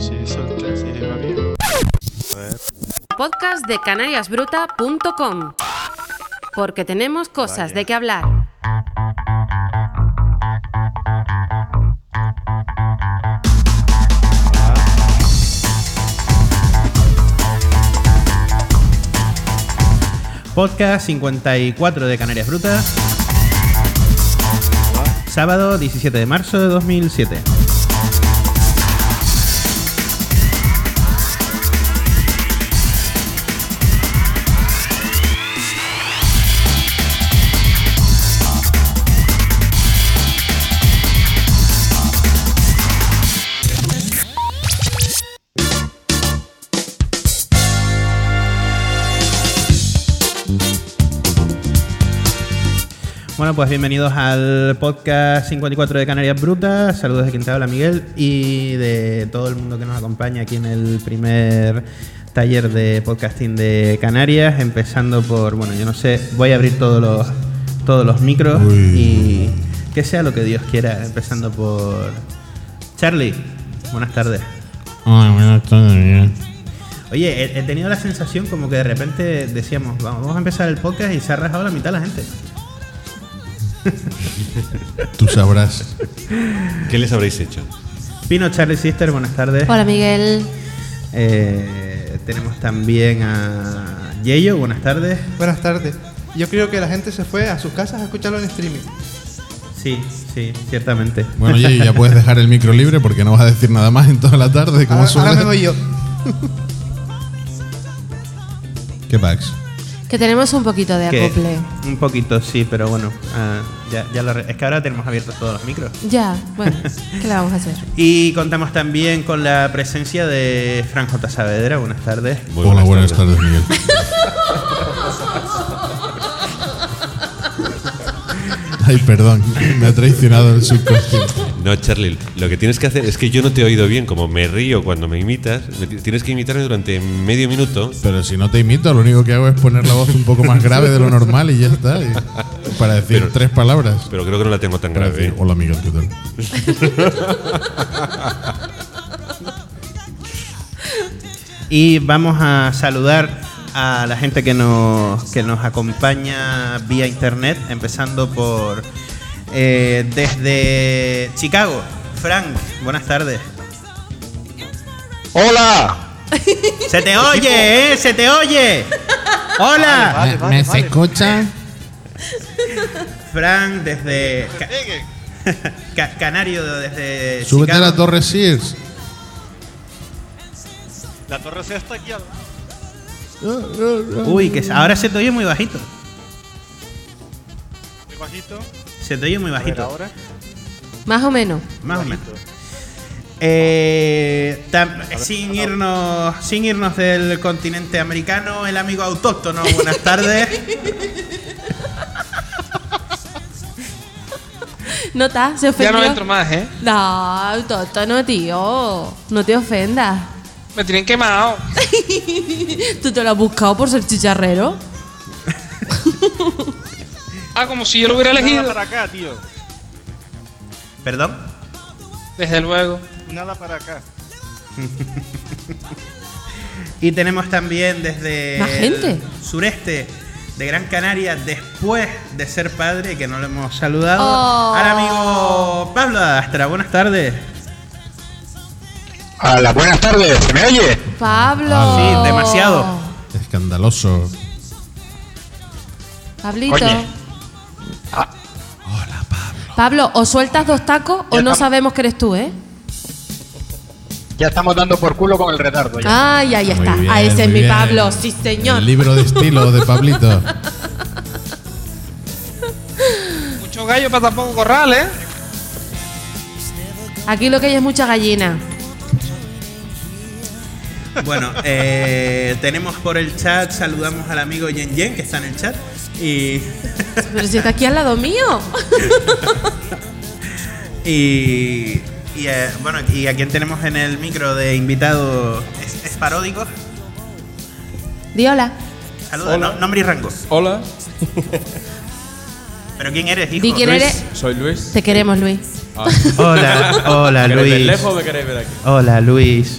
Sí, suelta, sí, va bien. A ver. Podcast de canariasbruta.com. Porque tenemos cosas Vaya. de qué hablar. Podcast 54 de Canarias Brutas. Sábado 17 de marzo de 2007. Bueno, pues bienvenidos al podcast 54 de Canarias Brutas. Saludos de quien te habla, Miguel, y de todo el mundo que nos acompaña aquí en el primer taller de podcasting de Canarias. Empezando por, bueno, yo no sé, voy a abrir todos los micros y que sea lo que Dios quiera. Empezando por Charlie. Buenas tardes. Hola, buenas tardes, Miguel. Oye, he tenido la sensación como que de repente decíamos, vamos a empezar el podcast y se ha rajado la mitad de la gente. Tú sabrás. ¿Qué les habréis hecho? Pino, Charlie Sister, buenas tardes. Hola, Miguel. Tenemos también a Yeyo, buenas tardes. Buenas tardes. Yo creo que la gente se fue a sus casas a escucharlo en streaming. Sí, ciertamente. Bueno, oye, ya puedes dejar el micro libre porque no vas a decir nada más en toda la tarde. Como Ahora me voy yo. ¿Qué packs? Que tenemos un poquito de Que acople. un poquito, sí, pero bueno, es que ahora tenemos abiertos todos los micros. Ya, bueno, ¿qué le vamos a hacer? Y contamos también con la presencia de Fran J. Saavedra, buenas tardes. Muy Hola, buenas tardes, Miguel. Ay, perdón, me ha traicionado el subconsciente. No, Charlie, lo que tienes que hacer es que yo no te he oído bien, como me río cuando me imitas, tienes que imitarme durante medio minuto. Pero si no te imito, lo único que hago es poner la voz un poco más grave de lo normal y ya está. Para decir Pero- 3 palabras. Pero creo que no la tengo tan Para grave. decir, hola, Miguel, ¿qué tal? Y vamos a saludar a la gente que nos acompaña vía internet, empezando por desde Chicago. Frank, buenas tardes. ¡Hola! ¡Se te oye, se te oye! ¡Hola! ¿Me se escucha? Frank desde Canario, desde Súbete a Chicago. la Torre Sears. La torre C está aquí. Uy, que ahora se te oye muy bajito. Muy bajito. Se te oye muy A ver, bajito. ahora. Más o menos. Más o menos. Bajito. Sin irnos del continente americano, el amigo autóctono, buenas tardes. ¿Nota? ¿Se Ya ofendió? no entro más, ¿eh? No, Toto, no, tío. No te ofendas. Me tienen quemado. ¿Tú te lo has buscado por ser chicharrero? Ah, como si yo lo hubiera Nada elegido. para acá, tío. ¿Perdón? Desde luego. Nada para acá. Y tenemos también desde ¿Más gente? el sureste de Gran Canaria, después de ser padre, que no lo hemos saludado, Oh. al amigo Pablo Adastra. Buenas tardes. Hola, buenas tardes, ¿se me oye? Pablo. Sí, demasiado. Escandaloso. Pablito. Oye. Pablo, o sueltas 2 tacos o Ya no estamos. sabemos que eres tú, ¿eh? Ya estamos dando por culo con el retardo ya. Ay, ahí Muy está. bien, Ese es muy mi bien. Pablo, sí, señor. El libro de estilo de Pablito. Mucho gallo para tampoco corral, ¿eh? Aquí lo que hay es mucha gallina. Bueno, tenemos por el chat, saludamos al amigo Yen Yen, que está en el chat. Y Pero si está aquí al lado mío. bueno, y a quien tenemos en el micro de invitado es paródico. Di hola. Saluda, nombre y rango. Hola, ¿Pero quién eres, hijo? Di quién Luis. eres. Soy Luis. Te queremos, Luis. Hola ¿Me queréis ver Luis. lejos o me queréis ver aquí? Hola Luis.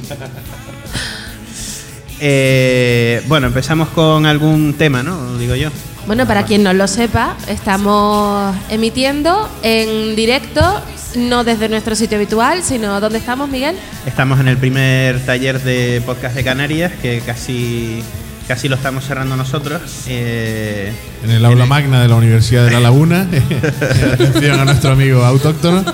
Bueno, empezamos con algún tema, ¿no? Digo yo. Bueno, para quien no lo sepa, estamos emitiendo en directo, no desde nuestro sitio habitual, sino ¿dónde estamos, Miguel? Estamos en el primer taller de podcast de Canarias, que casi lo estamos cerrando nosotros. En el aula magna de la Universidad de La Laguna. Atención a nuestro amigo autóctono.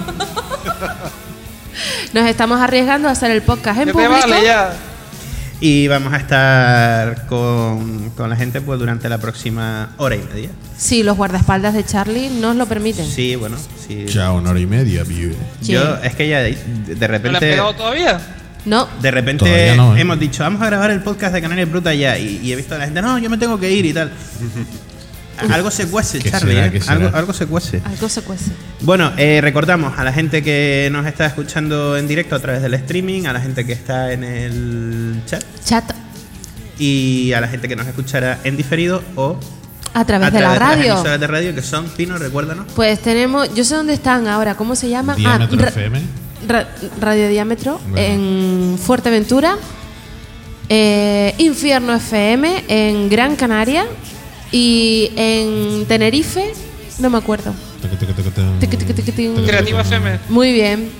Nos estamos arriesgando a hacer el podcast en ¿Qué te público. vale ya? Y vamos a estar con la gente pues durante la próxima hora y media. Sí, los guardaespaldas de Charlie nos lo permiten. Sí, bueno, sí. Ya 1 hora y media, pibe. Sí. Yo, es que ya de ¿No le has repente... pegado todavía? No, De repente Todavía no, ¿eh? hemos dicho, vamos a grabar el podcast de Canarias Bruta ya. Y he visto a la gente, no, yo me tengo que ir y tal. Algo se cuece, ¿Qué Charlie. será? ¿Qué será? Algo se cuece. algo se cuece. Bueno, recordamos a la gente que nos está escuchando en directo a través del streaming, a la gente que está en el chat Chat y a la gente que nos escuchará en diferido o a través a de la través de las radio. emisoras de radio que son, Pino, recuérdanos. Pues tenemos, yo sé dónde están ahora, ¿cómo se llama? Diámetro FM. Radio Diámetro Bueno. en Fuerteventura, Infierno FM en Gran Canaria y en Tenerife, no me acuerdo. Tiqui, tiqui, tiqui, tin. Creativa FM. Muy bien,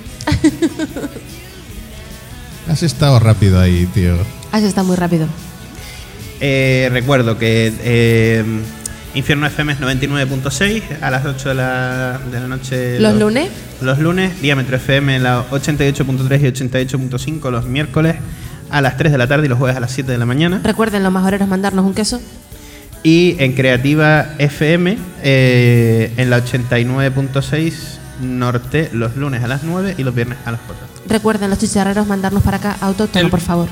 Has estado rápido ahí, tío. así está muy rápido. Recuerdo que Infierno FM es 99.6 a las 8 de la noche. ¿Los lunes? Los lunes. Diámetro FM la 88.3 y 88.5 los miércoles a las 3 de la tarde y los jueves a las 7 de la mañana. Recuerden, los mejores mandarnos un queso. Y en Creativa FM en la 89.6 norte los lunes a las 9 y los viernes a las 4. Recuerden, los chicharreros, mandarnos para acá autóctono, por favor.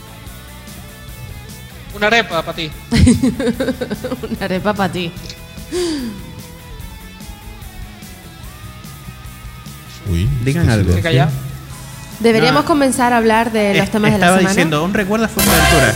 Una arepa para ti. Una arepa para ti. Uy, Digan algo. Te calla. Deberíamos No. comenzar a hablar de los temas de la Estaba semana. diciendo, un recuerdo a Fuerteventura.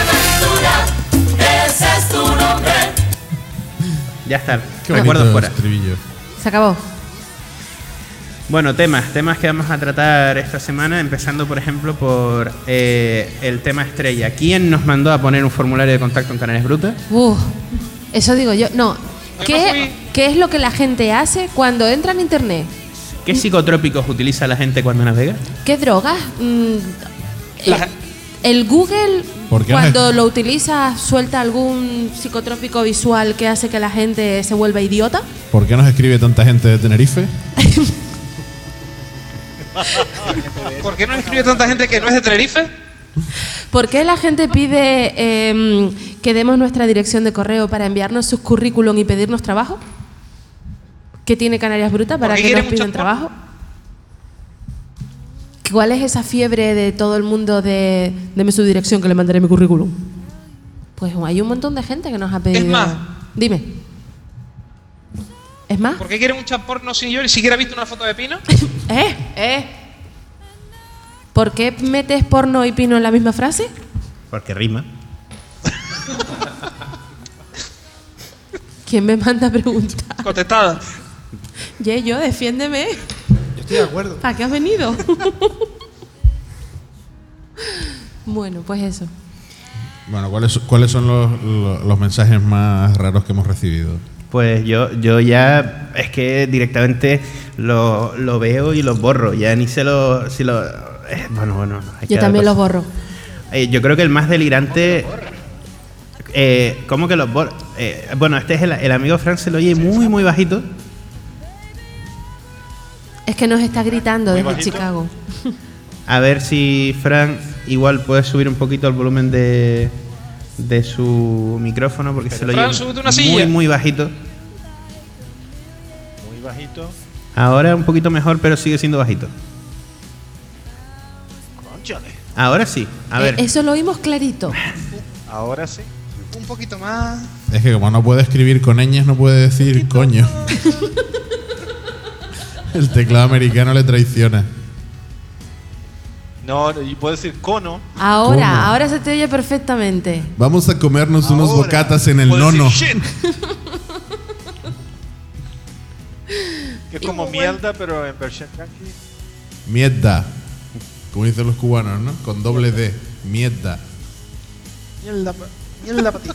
Ya está. Qué Recuerdo bonito fuera. estribillo. Se acabó. Bueno, temas que vamos a tratar esta semana, empezando por ejemplo por el tema estrella. ¿Quién nos mandó a poner un formulario de contacto en Canarias Brutas? Eso digo yo. No. Yo no ¿Qué, fui. ¿Qué es lo que la gente hace cuando entra en internet? ¿Qué psicotrópicos utiliza la gente cuando navega? ¿Qué drogas? La- El Google, ¿Por qué cuando lo utiliza, suelta algún psicotrópico visual que hace que la gente se vuelva idiota. ¿Por qué nos escribe tanta gente de Tenerife? ¿Por qué no escribe tanta gente que no es de Tenerife? ¿Por qué la gente pide que demos nuestra dirección de correo para enviarnos sus currículum y pedirnos trabajo? ¿Qué tiene Canarias Bruta para ¿Por qué que quiere nos pidan mucho trabajo? ¿Cuál es esa fiebre de todo el mundo de deme su dirección que le mandaré mi currículum? Pues hay un montón de gente que nos ha pedido. Es más. Dime. ¿Es más? ¿Por qué quiere un chat porno sin yo ni siquiera he visto una foto de Pino? ¿Por qué metes porno y pino en la misma frase? Porque rima. ¿Quién me manda a preguntar? Contestada. Yo, defiéndeme. Yo estoy de acuerdo. ¿Para qué has venido? Bueno, pues eso. Bueno, ¿cuáles son los mensajes más raros que hemos recibido? Pues yo ya es que directamente lo veo y los borro. Ya ni sé si lo... bueno, no, hay que Yo dar también paso. los borro. Yo creo que el más delirante... ¿Cómo que los borro? Bueno, este es el amigo Fran, se lo oye muy, muy bajito. Es que nos está gritando Muy desde bajito. Chicago. A ver si Fran igual puede subir un poquito el volumen de su micrófono porque se lo Fran, oye súbete una muy, silla. muy bajito. Muy bajito. Ahora un poquito mejor, pero sigue siendo bajito. Cónchale. Ahora sí. A ver. Eso lo oímos clarito. Ahora sí. Un poquito más. Es que como no puede escribir con ñes, no puede decir coño. El teclado americano le traiciona. No, y puedo decir cono. Ahora se te oye perfectamente. Vamos a comernos unos Ahora bocatas en el puedo decir nono. shit. Es como mierda, pero en versión yankee. Mierda. Como dicen los cubanos, ¿no? Con doble D. Mierda. Mierda para ti.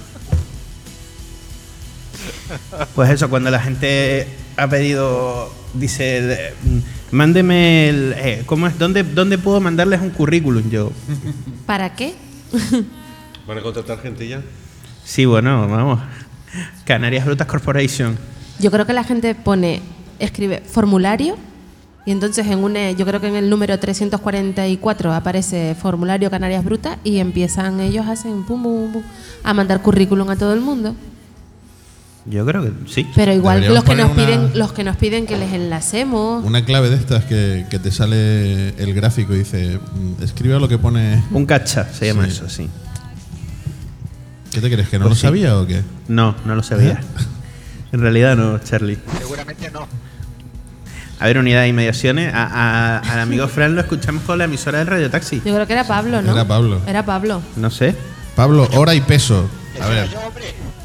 Pues eso, cuando la gente ha pedido, dice, mándeme el... ¿cómo es? ¿Dónde puedo mandarles un currículum? Yo, ¿Para qué? ¿Van a contratar gente ya? sí, bueno, vamos. Canarias Brutas Corporation. Yo creo que la gente escribe formulario y entonces yo creo que en el número 344 aparece formulario Canarias Brutas y empiezan ellos hacen pum, pum, pum, a mandar currículum a todo el mundo. Yo creo que sí. Pero igual Deberíamos los que nos piden que les enlacemos. Una clave de estas que te sale el gráfico y dice, escribe lo que pone... Un cacha se llama Sí. eso, sí. ¿Qué te crees? ¿Que no Pues lo sí. sabía o qué? No lo sabía. En realidad no, Charlie. Seguramente no. A ver, unidad de inmediaciones. Al amigo Fran lo escuchamos con la emisora del Radio Taxi. Yo creo que era Pablo, ¿no? Era Pablo. Era Pablo. No sé. Pablo, hora y peso. A ver, Yo, hombre,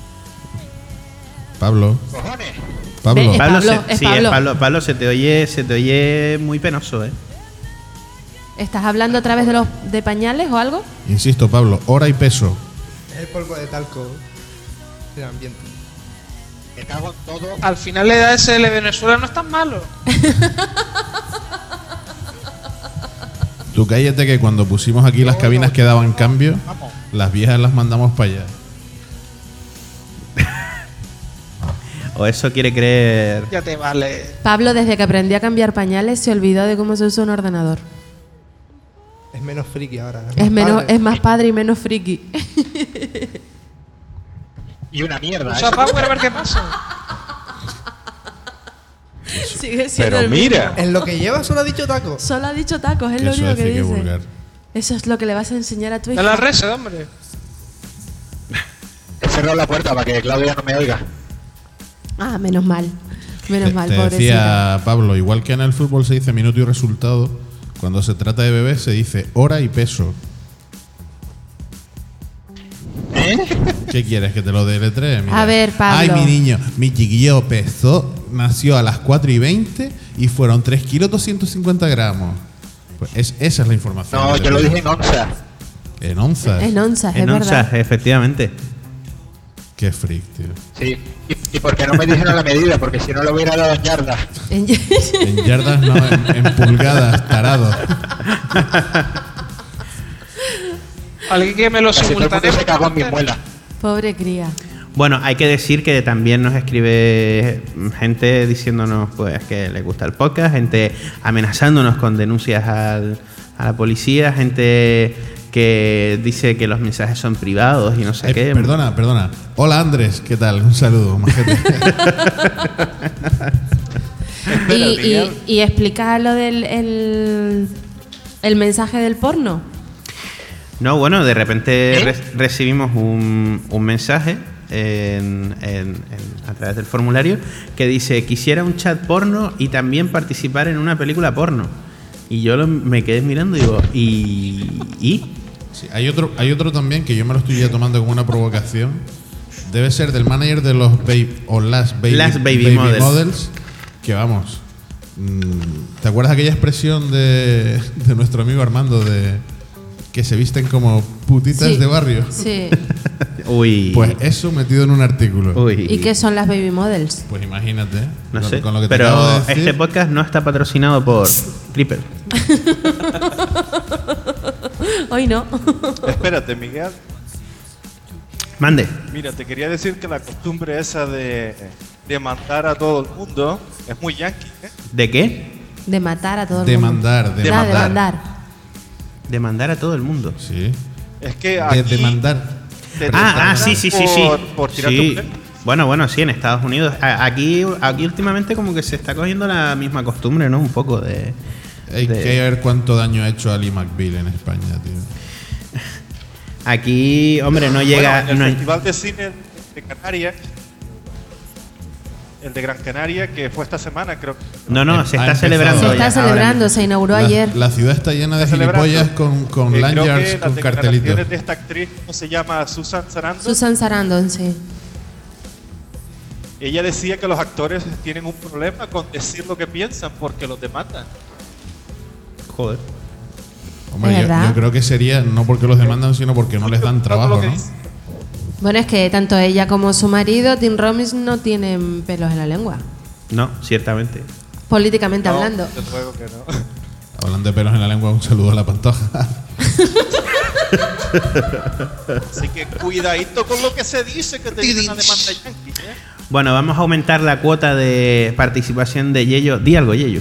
Pablo. cojones. Pablo. Es Pablo, Pablo, es sí, Pablo. es Pablo. Pablo, se te oye muy penoso, ¿eh? ¿Estás hablando a través de pañales o algo? Insisto, Pablo, hora y peso. Es el polvo de talco del ambiente. Me cago en todo. Al final la EDSL de Venezuela no es tan malo. Tú cállate que cuando pusimos aquí las cabinas que daban cambio, Vamos. las viejas las mandamos para allá. O eso quiere creer. Ya te vale. Pablo, desde que aprendió a cambiar pañales, se olvidó de cómo se usa un ordenador. Es menos friki ahora. Es más padre y menos friki. Y una mierda. Usa eso. Power a ver qué pasa. Sigue siendo Pero el mira. En lo que lleva solo ha dicho taco. mismo. Solo ha dicho tacos, es Que lo eso único que decir que dice. vulgar. Eso es lo que le vas a enseñar a tu De hija. la res, hombre. He cerrado la puerta para que Claudia no me oiga. Ah, menos mal. Menos mal, Te pobrecita. decía Pablo, igual que en el fútbol se dice minuto y resultado, cuando se trata de bebés se dice hora y peso. ¿Qué quieres? ¿Que te lo deletree? Mira. A ver, Pablo. Ay, mi niño, mi chiquillo pesó, nació a las 4:20 y fueron 3 kilos 250 gramos. Pues esa es la información. No, que te yo lo pido. dije en onzas. En onzas. En onzas, es En onzas, verdad. efectivamente. Qué freak, tío. Sí. ¿Y por qué no me dijeron la medida? Porque si no lo hubiera dado en yardas. En- En yardas no, en pulgadas, tarado. Alguien que me lo Casi todo el mundo simultáneo. se cagó en mi muela. Pobre cría. Bueno, hay que decir que también nos escribe gente diciéndonos pues que le gusta el podcast, gente amenazándonos con denuncias a la policía, gente que dice que los mensajes son privados y no sé qué. Perdona. Hola Andrés, ¿qué tal? Un saludo, majete. Y explica lo del el mensaje del porno. No, bueno, de repente recibimos un mensaje a través del formulario que dice: quisiera un chat porno y también participar en una película porno. Y yo me quedé mirando y digo, ¿y? Sí, hay otro también que yo me lo estoy ya tomando como una provocación. Debe ser del manager de los las baby models. Que vamos. ¿Te acuerdas aquella expresión de nuestro amigo Armando de que se visten como putitas Sí, de barrio? Sí. Uy. Pues eso metido en un artículo. Uy. ¿Y qué son las baby models? Pues imagínate. No sé. Con lo que te acabo de Pero decir. este podcast no está patrocinado por Triple. Hoy no. Espérate, Miguel. Mande. Mira, te quería decir que la costumbre esa de mandar a todo el mundo es muy yankee, ¿eh? ¿De qué? De matar a todo el Demandar, mundo. demandar. Demandar. De mandar a todo el mundo. Sí. Es que De aquí demandar. te Sí. por tirarte Sí. un pelo. Bueno, sí, en Estados Unidos. Aquí últimamente como que se está cogiendo la misma costumbre, ¿no? Un poco de... Hay que ver cuánto daño ha hecho Ali McBeal en España, tío. Aquí, hombre, no llega... Bueno, en no el hay- Festival de Cine de Canarias, el de Gran Canaria, que fue esta semana, creo que. No, Ha se está empezado. celebrando. Se ya, está ahora celebrando, mismo. se inauguró ayer. La ciudad está llena de Está celebrando. gilipollas con Creo lanyards, que con las cartelitos. declaraciones de esta actriz, ¿cómo se llama? Susan Sarandon. Susan Sarandon, sí. ella decía que los actores tienen un problema con decir lo que piensan porque los demandan. Joder. Hombre, yo creo que sería no porque los demandan, sino porque no les dan trabajo, ¿no? Bueno, es que tanto ella como su marido, Tim Robbins, no tienen pelos en la lengua. No, ciertamente. Políticamente hablando. Desde luego que no. Hablando de pelos en la lengua, un saludo a la Pantoja. Así que cuidadito con lo que se dice, que te viene una demanda yankee, ¿eh? Bueno, vamos a aumentar la cuota de participación de Yello. Di algo, Yello.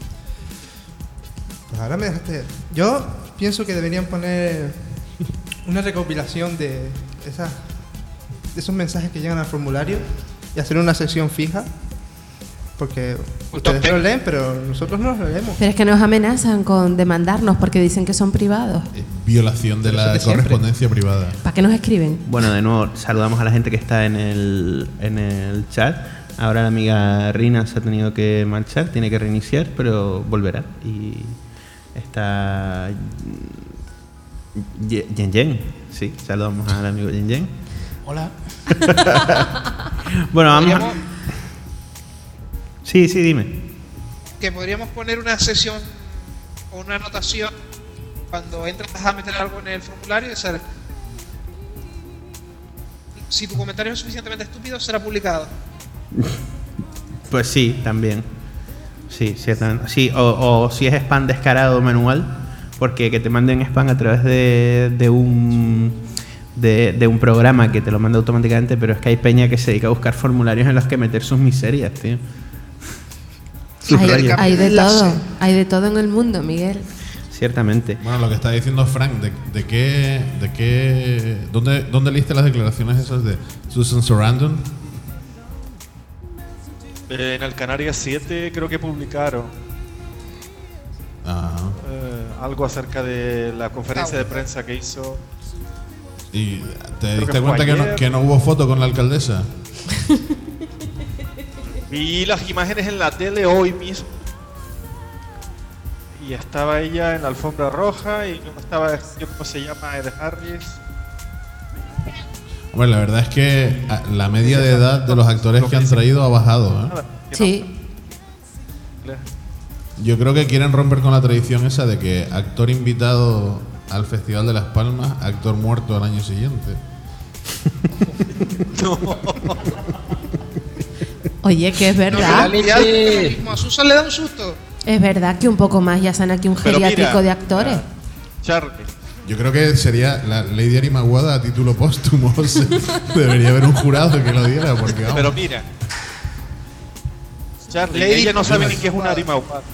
Pues ahora me dejaste. Yo pienso que deberían poner una recopilación de esos mensajes que llegan al formulario y hacer una sección fija. Porque ustedes lo leen, pero nosotros no los leemos. Pero es que nos amenazan con demandarnos porque dicen que son privados. Violación de la correspondencia privada. ¿Para qué nos escriben? Bueno, de nuevo, saludamos a la gente que está en el chat. Ahora la amiga Rina se ha tenido que marchar, tiene que reiniciar, pero volverá. Y está Yen. Sí, saludamos al amigo Yen. Hola. Bueno, vamos a... Sí, dime. Que podríamos poner una sesión o una anotación cuando entras a meter algo en el formulario y decir: si tu comentario es suficientemente estúpido, será publicado. Pues sí, también. Sí, o si es spam descarado manual, porque que te manden spam a través de un programa que te lo manda automáticamente, pero es que hay peña que se dedica a buscar formularios en los que meter sus miserias, tío. Hay de todo en el mundo, Miguel. Ciertamente. Bueno, lo que está diciendo Frank, ¿dónde leíste las declaraciones esas de Susan Sarandon? En el Canarias 7 creo que publicaron algo acerca de la conferencia de prensa que hizo. ¿Y te diste cuenta que no hubo foto con la alcaldesa? Vi las imágenes en la tele hoy mismo. Y estaba ella en la alfombra roja y no estaba, ¿cómo se llama? Ed Harris. Hombre, la verdad es que la media de edad de los actores que han traído ha bajado, ¿eh? Sí. Yo creo que quieren romper con la tradición esa de que actor invitado al Festival de Las Palmas, actor muerto al año siguiente. No. Oye, que es verdad. A Susan le da un susto. Es verdad que un poco más ya están aquí un geriátrico de actores. Charlie. Yo creo que sería la Lady Ari Maguada a título póstumo. Debería haber un jurado que lo diera. Porque, vamos. Pero mira, Charlie, ella no sabe ni qué es una Ari Maguada.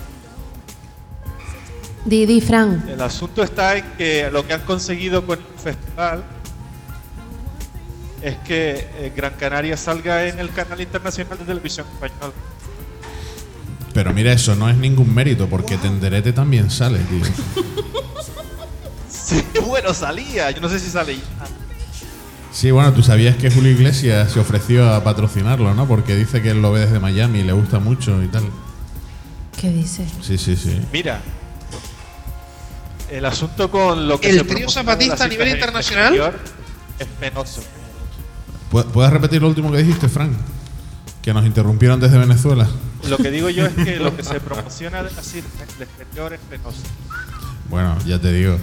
Didi, Fran. El asunto está en que lo que han conseguido con el festival es que Gran Canaria salga en el canal internacional de televisión español. Pero mira, eso no es ningún mérito, porque Tenderete también sale, tío. Sí, bueno, salía. Yo no sé si sale ya. Sí, bueno, tú sabías que Julio Iglesias se ofreció a patrocinarlo, ¿no? Porque dice que él lo ve desde Miami y le gusta mucho y tal. ¿Qué dice? Sí. Mira, el asunto con lo que el trío zapatista a nivel internacional es penoso. ¿Puedes repetir lo último que dijiste, Frank? Que nos interrumpieron desde Venezuela. Lo que digo yo es que lo que se promociona de la CIR del exterior es penoso. Bueno, ya te digo.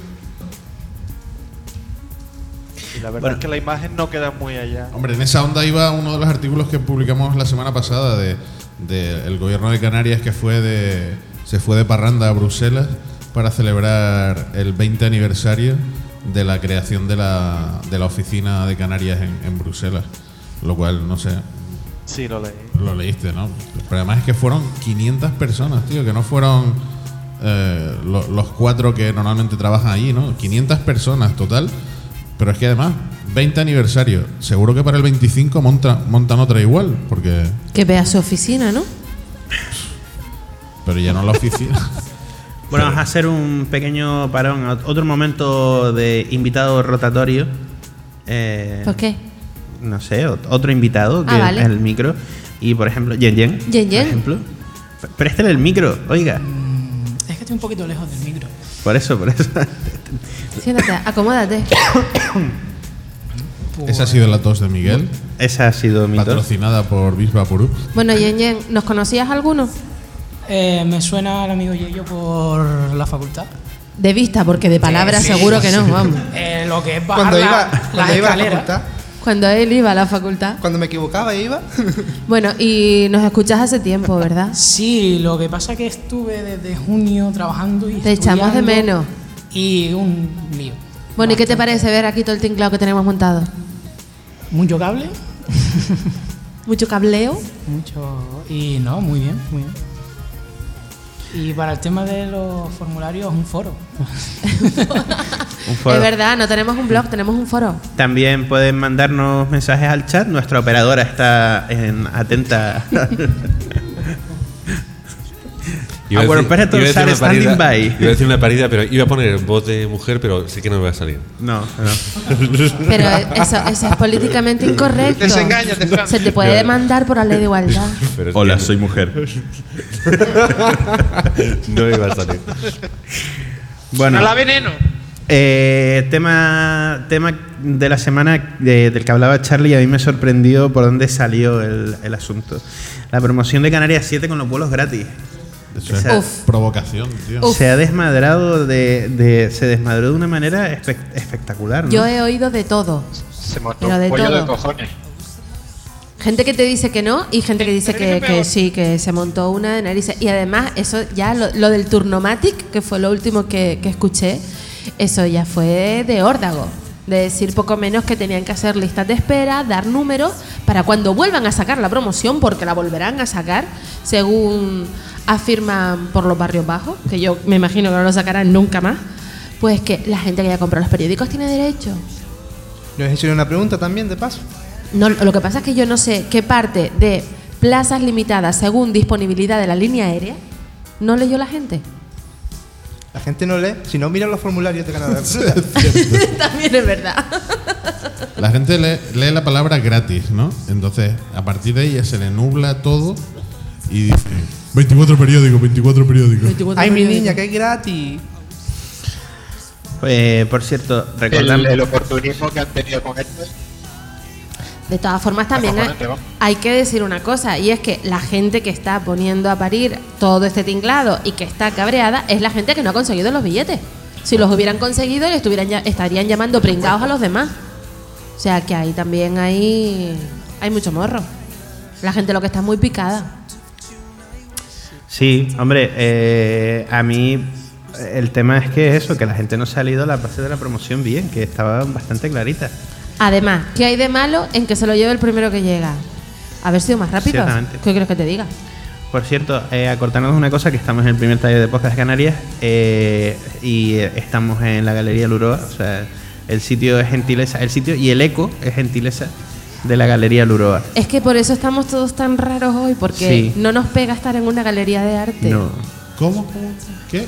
Y la verdad es que la imagen no queda muy allá. Hombre, en esa onda iba uno de los artículos que publicamos la semana pasada de el gobierno de Canarias que se fue de parranda a Bruselas para celebrar el 20 aniversario de la creación de la oficina de Canarias en Bruselas. Lo cual, no sé. Sí, lo leí. Lo leíste, ¿no? Pero además es que fueron 500 personas, tío, que no fueron los 4 que normalmente trabajan allí, ¿no? 500 personas total. Pero es que además, 20 aniversario. Seguro que para el 25 montan otra igual, porque... Que vea su oficina, ¿no? Pero ya no la oficina. Bueno, vamos a hacer un pequeño parón. Otro momento de invitado rotatorio. ¿Por qué? No sé, otro invitado que vale. es el micro. Y por ejemplo, Yen. Por ejemplo. Préstale el micro, oiga. Es que estoy un poquito lejos del micro. Por eso. Siéntate, acomódate. Pues, Esa ha sido la tos de Miguel, Esa ha sido mi tos. patrocinada por Bisba Purup. Bueno, Yen, ¿nos conocías alguno? me suena al amigo Yeyo por la facultad. De vista, porque de palabras Sí, seguro que no, vamos. Lo que es bajar Cuando iba las a la escaleras. facultad, Cuando él iba a la facultad. cuando me equivocaba iba. Bueno, y nos escuchas hace tiempo, ¿verdad? Sí, lo que pasa es que estuve desde junio trabajando y Te echamos de estudiando menos. Y un lío. Bueno, ¿y qué te parece ver aquí todo el tinglado que tenemos montado? Mucho cable, Mucho cableo. mucho... Y no, muy bien, muy bien. Y para el tema de los formularios, un foro. Un foro. Es verdad, no tenemos un blog, tenemos un foro. También pueden mandarnos mensajes al chat. Nuestra operadora está atenta. Iba a Our decir- operator iba a decir are una standing parida- by. Iba a decir una parida, pero iba a poner voz de mujer, pero sé que no me va a salir. No. Pero eso es políticamente incorrecto. Desengáñate, Fran. Se te puede demandar por la ley de igualdad. Pero es Hola, que soy mujer. no iba a salir. Bueno, No la veneno. tema de la semana del que hablaba Charlie, a mí me sorprendió por dónde salió el asunto. La promoción de Canarias 7 con los vuelos gratis. Eso O es sea, provocación, tío. Uf. Se ha desmadrado se desmadró de una manera espectacular, ¿no? Yo he oído de todo. Se montó Pero de un pollo todo. de cojones. Gente que te dice que no y gente que dice que sí, que se montó una de narices. Y además, eso ya, lo del Turnomatic, que fue lo último que escuché, eso ya fue de órdago. De decir poco menos que tenían que hacer listas de espera, dar números, para cuando vuelvan a sacar la promoción, porque la volverán a sacar, según afirman por los barrios bajos, que yo me imagino que no lo sacarán nunca más, pues que la gente que ya compró los periódicos tiene derecho. Les hice una pregunta también, de paso. No, lo que pasa es que yo no sé qué parte de plazas limitadas según disponibilidad de la línea aérea no leyó la gente. La gente no lee, si no, mira los formularios de Canadá. También es verdad. La gente lee la palabra gratis, ¿no? Entonces, a partir de ahí ya se le nubla todo y dice 24 periódicos, 24 periódicos. Ay, mi niña, que es gratis. Por cierto, recordando. El oportunismo que han tenido con esto. De todas formas, también hay que decir una cosa, y es que la gente que está poniendo a parir todo este tinglado y que está cabreada es la gente que no ha conseguido los billetes. Si los hubieran conseguido, estarían llamando pringados a los demás. O sea que ahí también hay mucho morro. La gente lo que está es muy picada. Sí, hombre, a mí el tema es que eso, que la gente no se ha leído la base de la promoción bien, que estaba bastante clarita. Además, ¿qué hay de malo en que se lo lleve el primero que llega? Haber sido más rápido. Ciertamente. ¿Qué quieres que te diga? Por cierto, acortarnos una cosa, que estamos en el primer taller de Podcast Canarias y estamos en la Galería Luroa, o sea, el sitio es gentileza, el sitio y el eco es gentileza de la Galería Luroa. Es que por eso estamos todos tan raros hoy, porque Sí. no nos pega estar en una galería de arte. No. ¿Cómo? ¿Qué?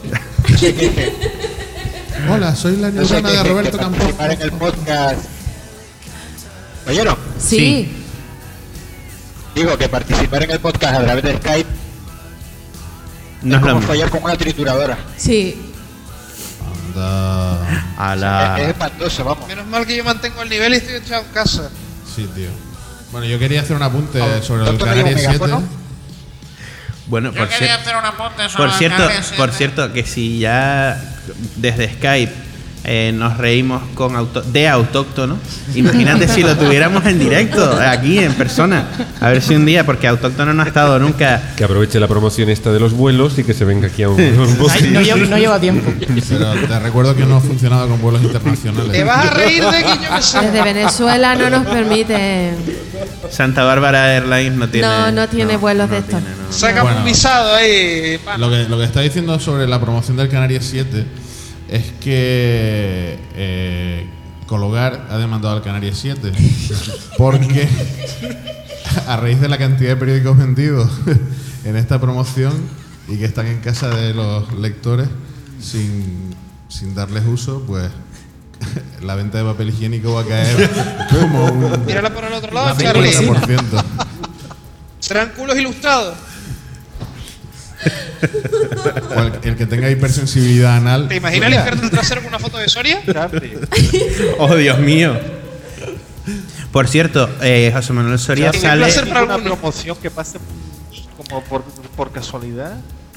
Hola, soy la No sé, neurona de Roberto Campos. participar en el podcast. ¿Oyeron? Sí. Digo que participar en el podcast a través de Skype No es es lo como mismo. follar con una trituradora. Sí. Anda. A Es la... espantoso, vamos. Menos mal que yo mantengo el nivel y estoy echado en casa. Sí, tío. Bueno, yo quería hacer un apunte sobre el ¿Tanto me Canarias llevo 7. megáfono? Bueno, Yo quería hacer un apunte sobre por cierto, que si ya desde Skype nos reímos de autóctono, imagínate si lo tuviéramos en directo, aquí en persona. A ver si un día, porque autóctono no ha estado nunca. Que aproveche la promoción esta de los vuelos y que se venga aquí a un No lleva tiempo. Pero te recuerdo que no ha funcionado con vuelos internacionales. Te vas a reír de que yo me sé. Desde Venezuela no nos permiten. Santa Bárbara Airlines no tiene. No tiene vuelos de estos. tiene, no. Saca Bueno. un visado ahí. pana. Lo que está diciendo sobre la promoción del Canarias 7 es que Cologar ha demandado al Canarias 7 porque a raíz de la cantidad de periódicos vendidos en esta promoción y que están en casa de los lectores sin darles uso, pues la venta de papel higiénico va a caer como un Mírala por el otro lado, un Charlie. 50%. Serán culos ilustrados. O el que tenga hipersensibilidad anal. ¿Te imaginas limpiarte el trasero con una foto de Soria? Oh, Dios mío. Por cierto, José Manuel Soria ¿Tiene sale... placer para una promoción que pase como por casualidad?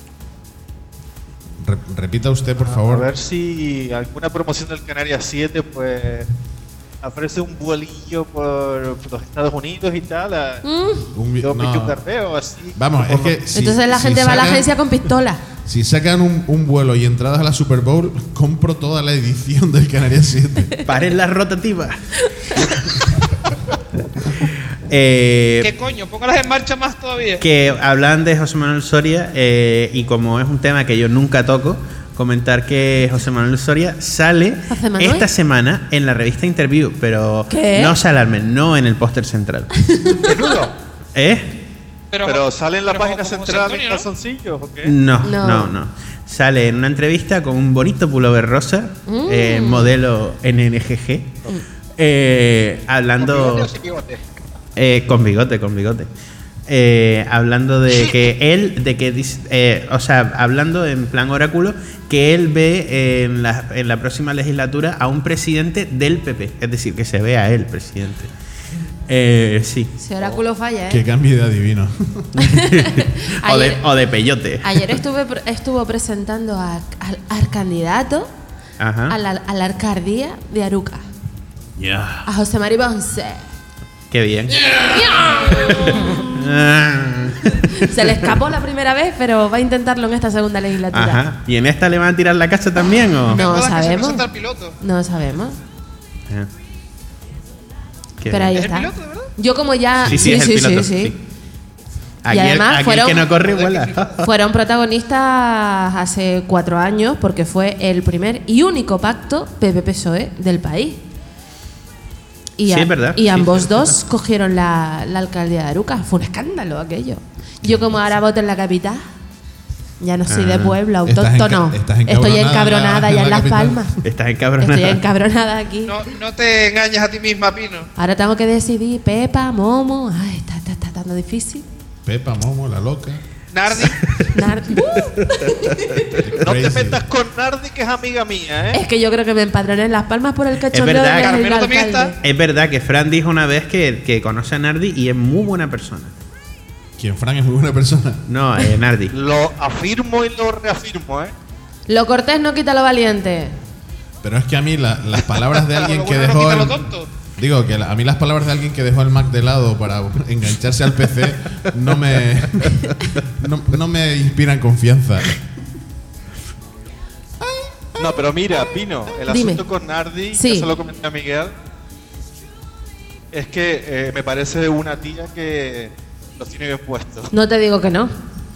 Repita usted, por A favor. ver si alguna promoción del Canarias 7 pues ofrece un vuelillo por los Estados Unidos y tal. No. Carpeo, así. Vamos, es que si, Entonces la gente va a la agencia con pistola. Si sacan un vuelo y entradas a la Super Bowl, compro toda la edición del Canarias 7. Paren las rotativas. ¿Qué coño? Póngalas en marcha más todavía. Que hablan de José Manuel Soria y como es un tema que yo nunca toco, comentar que José Manuel Soria sale esta semana en la revista Interview, pero ¿qué? no se alarmen, no en el póster central. ¿Desnudo? Pero sale en la página como central Antonio, en ¿no? calzoncillos, ¿o qué? No. Sale en una entrevista con un bonito pullover rosa, modelo NNGG, hablando... ¿Con bigote o sin bigote? Con bigote. Hablando de que él, hablando en plan oráculo, que él ve en la próxima legislatura a un presidente del PP, es decir, que se ve a él presidente. Sí. Ese oráculo falla, ¿eh? Que cambie de adivino. o de peyote. Ayer estuvo presentando al candidato Ajá. a la alcaldía de Aruca, Ya. a José Mari Ponce. Qué bien. Se le escapó la primera vez, pero va a intentarlo en esta segunda legislatura. Ajá. ¿Y en esta le van a tirar la casa también o? No jodas que se sabemos. presenta el piloto. No sabemos. Ah. Qué Pero ahí bien. ¿Es el está. piloto, de verdad? Yo como ya... Sí, es el piloto. Sí. Y además Aquí fueron- el que no corre vuela. Fueron protagonistas hace 4 años porque fue el primer y único pacto PP-PSOE del país. Y, Sí, es verdad. y Sí, ambos sí. dos cogieron la alcaldía de Aruca. Fue un escándalo aquello. Yo como ahora voto en la capital, ya no soy de pueblo, autóctono. estás Estoy encabronada encabronada en ya la en Las capital. Palmas. Estás encabronada. Estoy encabronada aquí. No te engañes a ti misma, Pino. Ahora tengo que decidir Pepa, Momo. Ay, está tan difícil. Pepa, Momo, la loca. Nardi. No te Crazy. metas con Nardi, que es amiga mía, ¿eh? Es que yo creo que me empadroné en Las Palmas por el cachondeo verdad, de Carmelo también está. Es verdad que Fran dijo una vez que conoce a Nardi y es muy buena persona. Quien Fran es muy buena persona. No, Nardi. Lo afirmo y lo reafirmo, ¿eh? Lo cortés no quita lo valiente. Pero es que a mí las palabras de alguien Lo que bueno no dejó quita lo el, tonto. digo que a mí las palabras de alguien que dejó el Mac de lado para engancharse al PC no me inspiran confianza. No, pero mira, Pino, el Dime. asunto con Nardi, Sí. que se lo comenté a Miguel, es que me parece una tía que los tiene bien puestos. No te digo que no.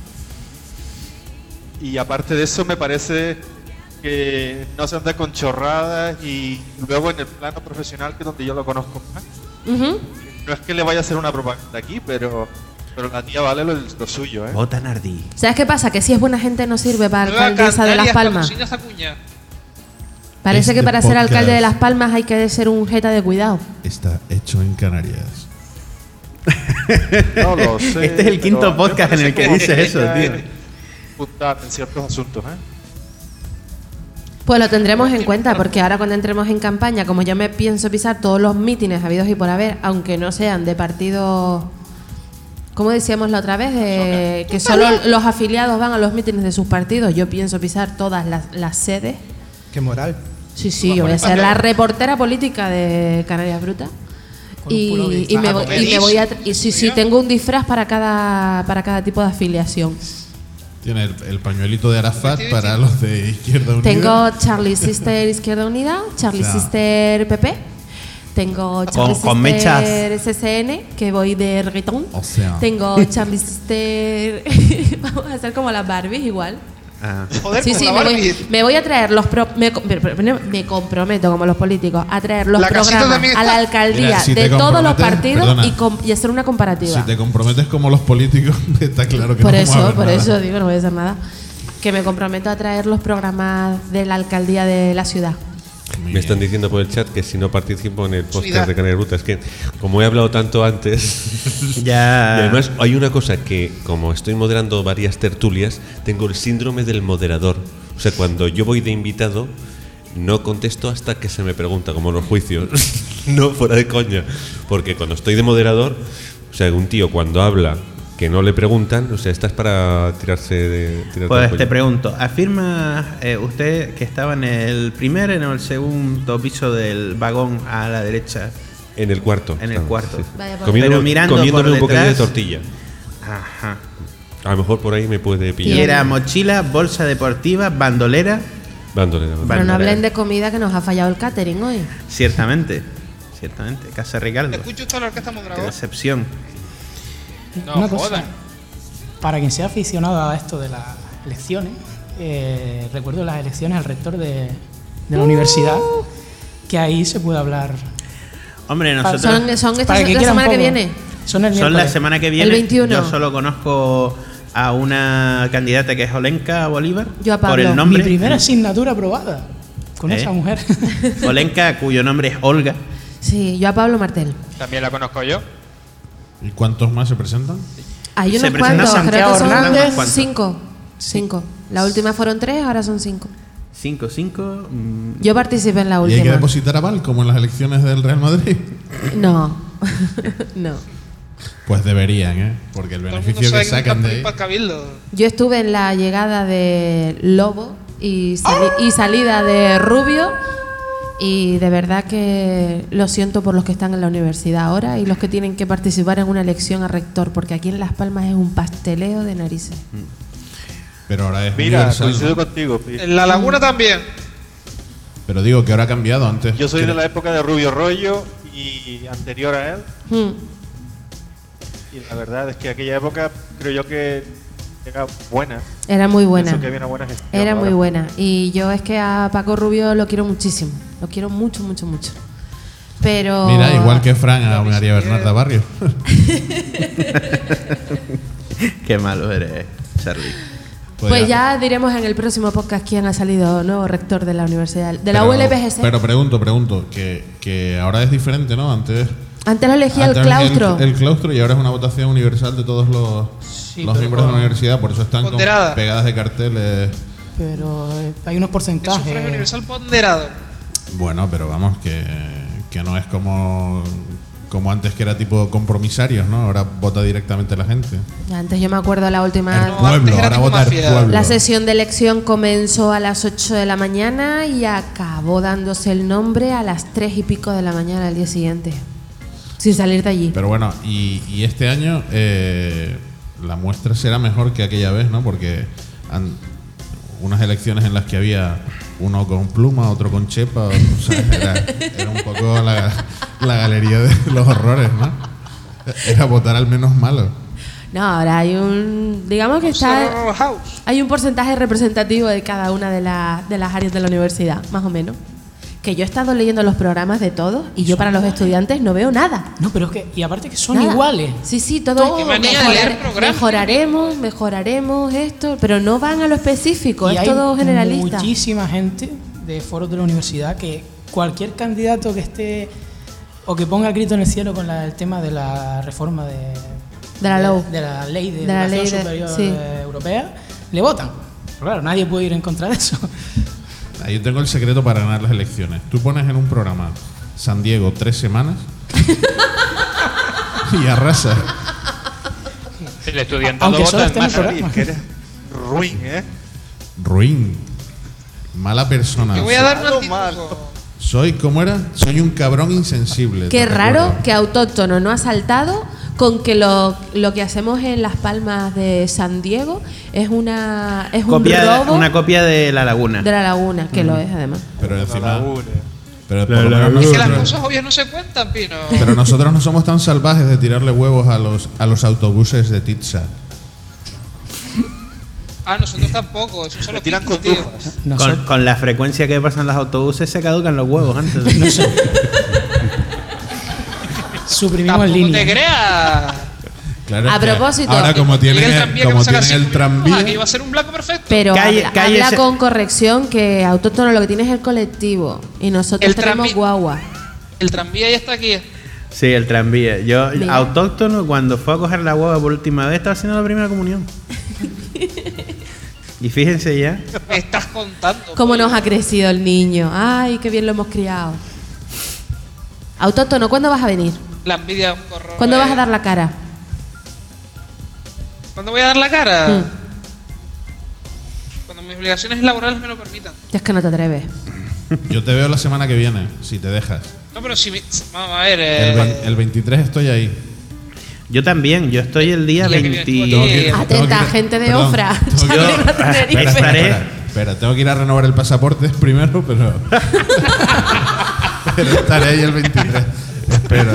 Y aparte de eso, me parece que no se anda con chorradas y luego en el plano profesional, que es donde yo lo conozco más, Ujú. no es que le vaya a hacer una propaganda aquí, pero la tía vale lo suyo, ¿eh? Vota Nardi. ¿Sabes qué pasa? Que si es buena gente no sirve para Nueva alcaldesa de Las Canarias Palmas. patrocina esa cuña. Parece que Este para ser podcast alcalde de Las Palmas hay que ser un jeta de cuidado. Está hecho en Canarias. No lo sé. Este es el quinto pero me podcast en parece el que como dices eso, ella tío. es puntada en ciertos asuntos, ¿eh? Pues lo tendremos en cuenta porque ahora cuando entremos en campaña, como yo me pienso pisar todos los mítines habidos y por haber, aunque no sean de partidos, como decíamos la otra vez, que solo los afiliados van a los mítines de sus partidos, yo pienso pisar todas las sedes. Qué moral. Sí, yo voy a ser la reportera política de Canarias Bruta. Con un pullover. Y me voy a sí, Mira. tengo un disfraz para cada tipo de afiliación. Tiene el pañuelito de Arafat para los de Izquierda Unida. Tengo Charlie Sister Izquierda Unida, Charlie O sea. Sister PP. Tengo Charlie con Sister SSN, que voy de reggaetón. O sea. Tengo Charlie Sister... Vamos a hacer como las Barbies igual. Ah. Joder, Sí, como sí, la me Barbie. voy a traer me comprometo como los políticos a traer los La casita programas también a la está. alcaldía Mira, si de te todos los comprometes, partidos perdona. y hacer una comparativa. Si te comprometes como los políticos, está claro que Por no vamos a eso, ver por nada. eso digo, no voy a hacer nada. Que me comprometo a traer los programas de la alcaldía de la ciudad. Muy Me están bien. diciendo por el chat que si no participo en el podcast Cuidado. de Canarias Bruta, es que como he hablado tanto antes, Ya. y además hay una cosa que, como estoy moderando varias tertulias, tengo el síndrome del moderador. O sea, cuando yo voy de invitado, no contesto hasta que se me pregunta, como en los juicios. No, fuera de coña. Porque cuando estoy de moderador, o sea, un tío cuando habla que no le preguntan, o sea, estás para tirarse Pues te pregunto, ¿afirma usted que estaba en el primer, en el segundo piso del vagón a la derecha? En el cuarto. En el cuarto. Sí. Vaya, Comiéndome un bocadillo de tortilla. Ajá. A lo mejor por ahí me puede Y pillar. era mochila, bolsa deportiva, bandolera. Bandolera. Pero no hablen de comida, que nos ha fallado el catering hoy. Ciertamente. Casa Ricardo. ¿Escucha usted la orquesta Qué Mondragón? decepción. No Una cosa, jodas. para quien sea aficionado a esto de las elecciones, recuerdo las elecciones al rector de la universidad, que ahí se puede hablar. Hombre, nosotros Son esta Para que la quiera un semana que poco. viene. Son el son la miércoles. semana que viene. El 21. Yo solo conozco a una candidata que es Olenka Bolívar. Yo a Pablo. Por el Mi nombre. primera asignatura aprobada con esa mujer. Olenka, cuyo nombre es Olga. Sí, yo a Pablo Martel. También la conozco yo. ¿Y cuántos más se presentan? Hay Se unos presenta cuantos, creo Santiago que son Hernández. ¿Cuántos? cinco. La última fueron 3, ahora son 5. 5. Yo participé en la ¿Y hay que última. depositar aval como en las elecciones del Real Madrid? No, no. Pues deberían, ¿eh? Porque el Todo el mundo beneficio sabe que que sacan de ahí... para el cabildo. Yo estuve en la llegada de Lobo y salida de Rubio, y de verdad que lo siento por los que están en la universidad ahora y los que tienen que participar en una elección a rector, porque aquí en Las Palmas es un pasteleo de narices. Pero ahora es Mira, universal, coincido ¿no? contigo, Pi. En La Laguna también. Pero digo que ahora ha cambiado antes. Yo soy de Creo- la época de Rubio Rollo y anterior a él. Hmm. Y la verdad es que aquella época creo yo que era buena. Era muy buena. Pienso que había una buena gestión. Era muy ahora. buena. Y yo es que a Paco Rubio lo quiero muchísimo. Lo quiero mucho, mucho, mucho. Pero... Mira, igual que Fran a María Bernarda Barrio. Qué malo eres, Charlie. Pues ya diremos en el próximo podcast quién ha salido nuevo rector de la universidad, de la Pero- ULPGC. Pero pregunto, que ahora es diferente, ¿no? Antes Antes lo elegía el antes claustro. el claustro, y ahora es una votación universal de todos los pero miembros de la universidad, por eso están con ponderada. pegadas de carteles. Pero hay unos El porcentajes. sufragio universal ponderado. Bueno, pero vamos, que no es como antes, que era tipo compromisarios, ¿no? Ahora vota directamente la gente. Antes yo me acuerdo la El última... antes pueblo, era ahora tipo vota el mafia. pueblo. La sesión de elección comenzó a las 8 de la mañana y acabó dándose el nombre a las 3 y pico de la mañana del día siguiente. Sin salir de allí. Pero bueno, y este año la muestra será mejor que aquella vez, ¿no? Porque unas elecciones en las que había uno con pluma, otro con chepa, o sea, era un poco la galería de los horrores, ¿no? Era votar al menos malo. No, ahora hay un... Digamos que está... House. Hay un porcentaje representativo de cada una de las áreas de la universidad, más o menos. Que yo he estado leyendo los programas de todos y yo para los estudiantes no veo nada. No, pero es que. Y aparte que son Nada. iguales. Sí, sí, todo. Qué manía de leer programas. Mejoraremos esto, pero no van a lo específico, Y es hay todo generalista. muchísima gente de foros de la universidad que cualquier candidato que esté o que ponga el grito en el cielo con el tema de la reforma de la LOU. de la ley de, De la educación ley de- superior sí. europea, le votan. Pero claro, nadie puede ir en contra de eso. Ahí yo tengo el secreto para ganar las elecciones. Tú pones en un programa San Diego 3 semanas y arrasas. El estudiante Aunque no solo vota esté en el más. programa. Que eres ruin, ¿eh? Ruin. Mala persona. Te voy a dar un Malo, antídoto. malo. Soy, ¿cómo era? Soy un cabrón insensible. Qué te raro recuerdo. que Autóctono no ha saltado con que lo que hacemos en Las Palmas de San Diego es un robo Una copia de La Laguna. de la laguna, que lo es además. Pero encima. Laguna. Pero, por lo menos Es que las nosotros, cosas obvias no se cuentan, Pino. pero nosotros no somos tan salvajes de tirarle huevos a los autobuses de Titsa. Ah, nosotros tampoco. Eso son Le los tiran picos, con tío. tufas. Con la frecuencia que pasan los autobuses se caducan los huevos antes. No sé. Suprimimos en Tampoco te línea. creas. Claro, A es que propósito, ahora como Llega tienen el tranvía que como va a sacar tienen el 5 minutos, tranvía. aquí va a ser un blanco perfecto. Pero habla cállese. con corrección que Autóctono lo que tiene es el colectivo y nosotros El tenemos tranvía- guagua. El tranvía ya está aquí. Sí, el tranvía. Yo, Mira. Autóctono, cuando fue a coger la hueva por última vez, estaba haciendo la primera comunión. Y fíjense ya. Me estás contando. ¿Cómo pollo. nos ha crecido el niño? Ay, qué bien lo hemos criado. Autóctono, ¿cuándo vas a venir? La envidia es un horror. ¿Cuándo vas a dar la cara? ¿Cuándo voy a dar la cara? Cuando mis obligaciones laborales me lo permitan. Es que no te atreves. Yo te veo la semana que viene, si te dejas. No, pero si vamos a ver. El 23 estoy ahí. Yo también, yo estoy el día Y el que 20. viene tú aquí. Atenta, gente de perdón, Ofra. tengo que ir a- Chavalera Tenerife. estaré. Espera, tengo que ir a renovar el pasaporte primero, pero. Pero estaré ahí el 23. Espero.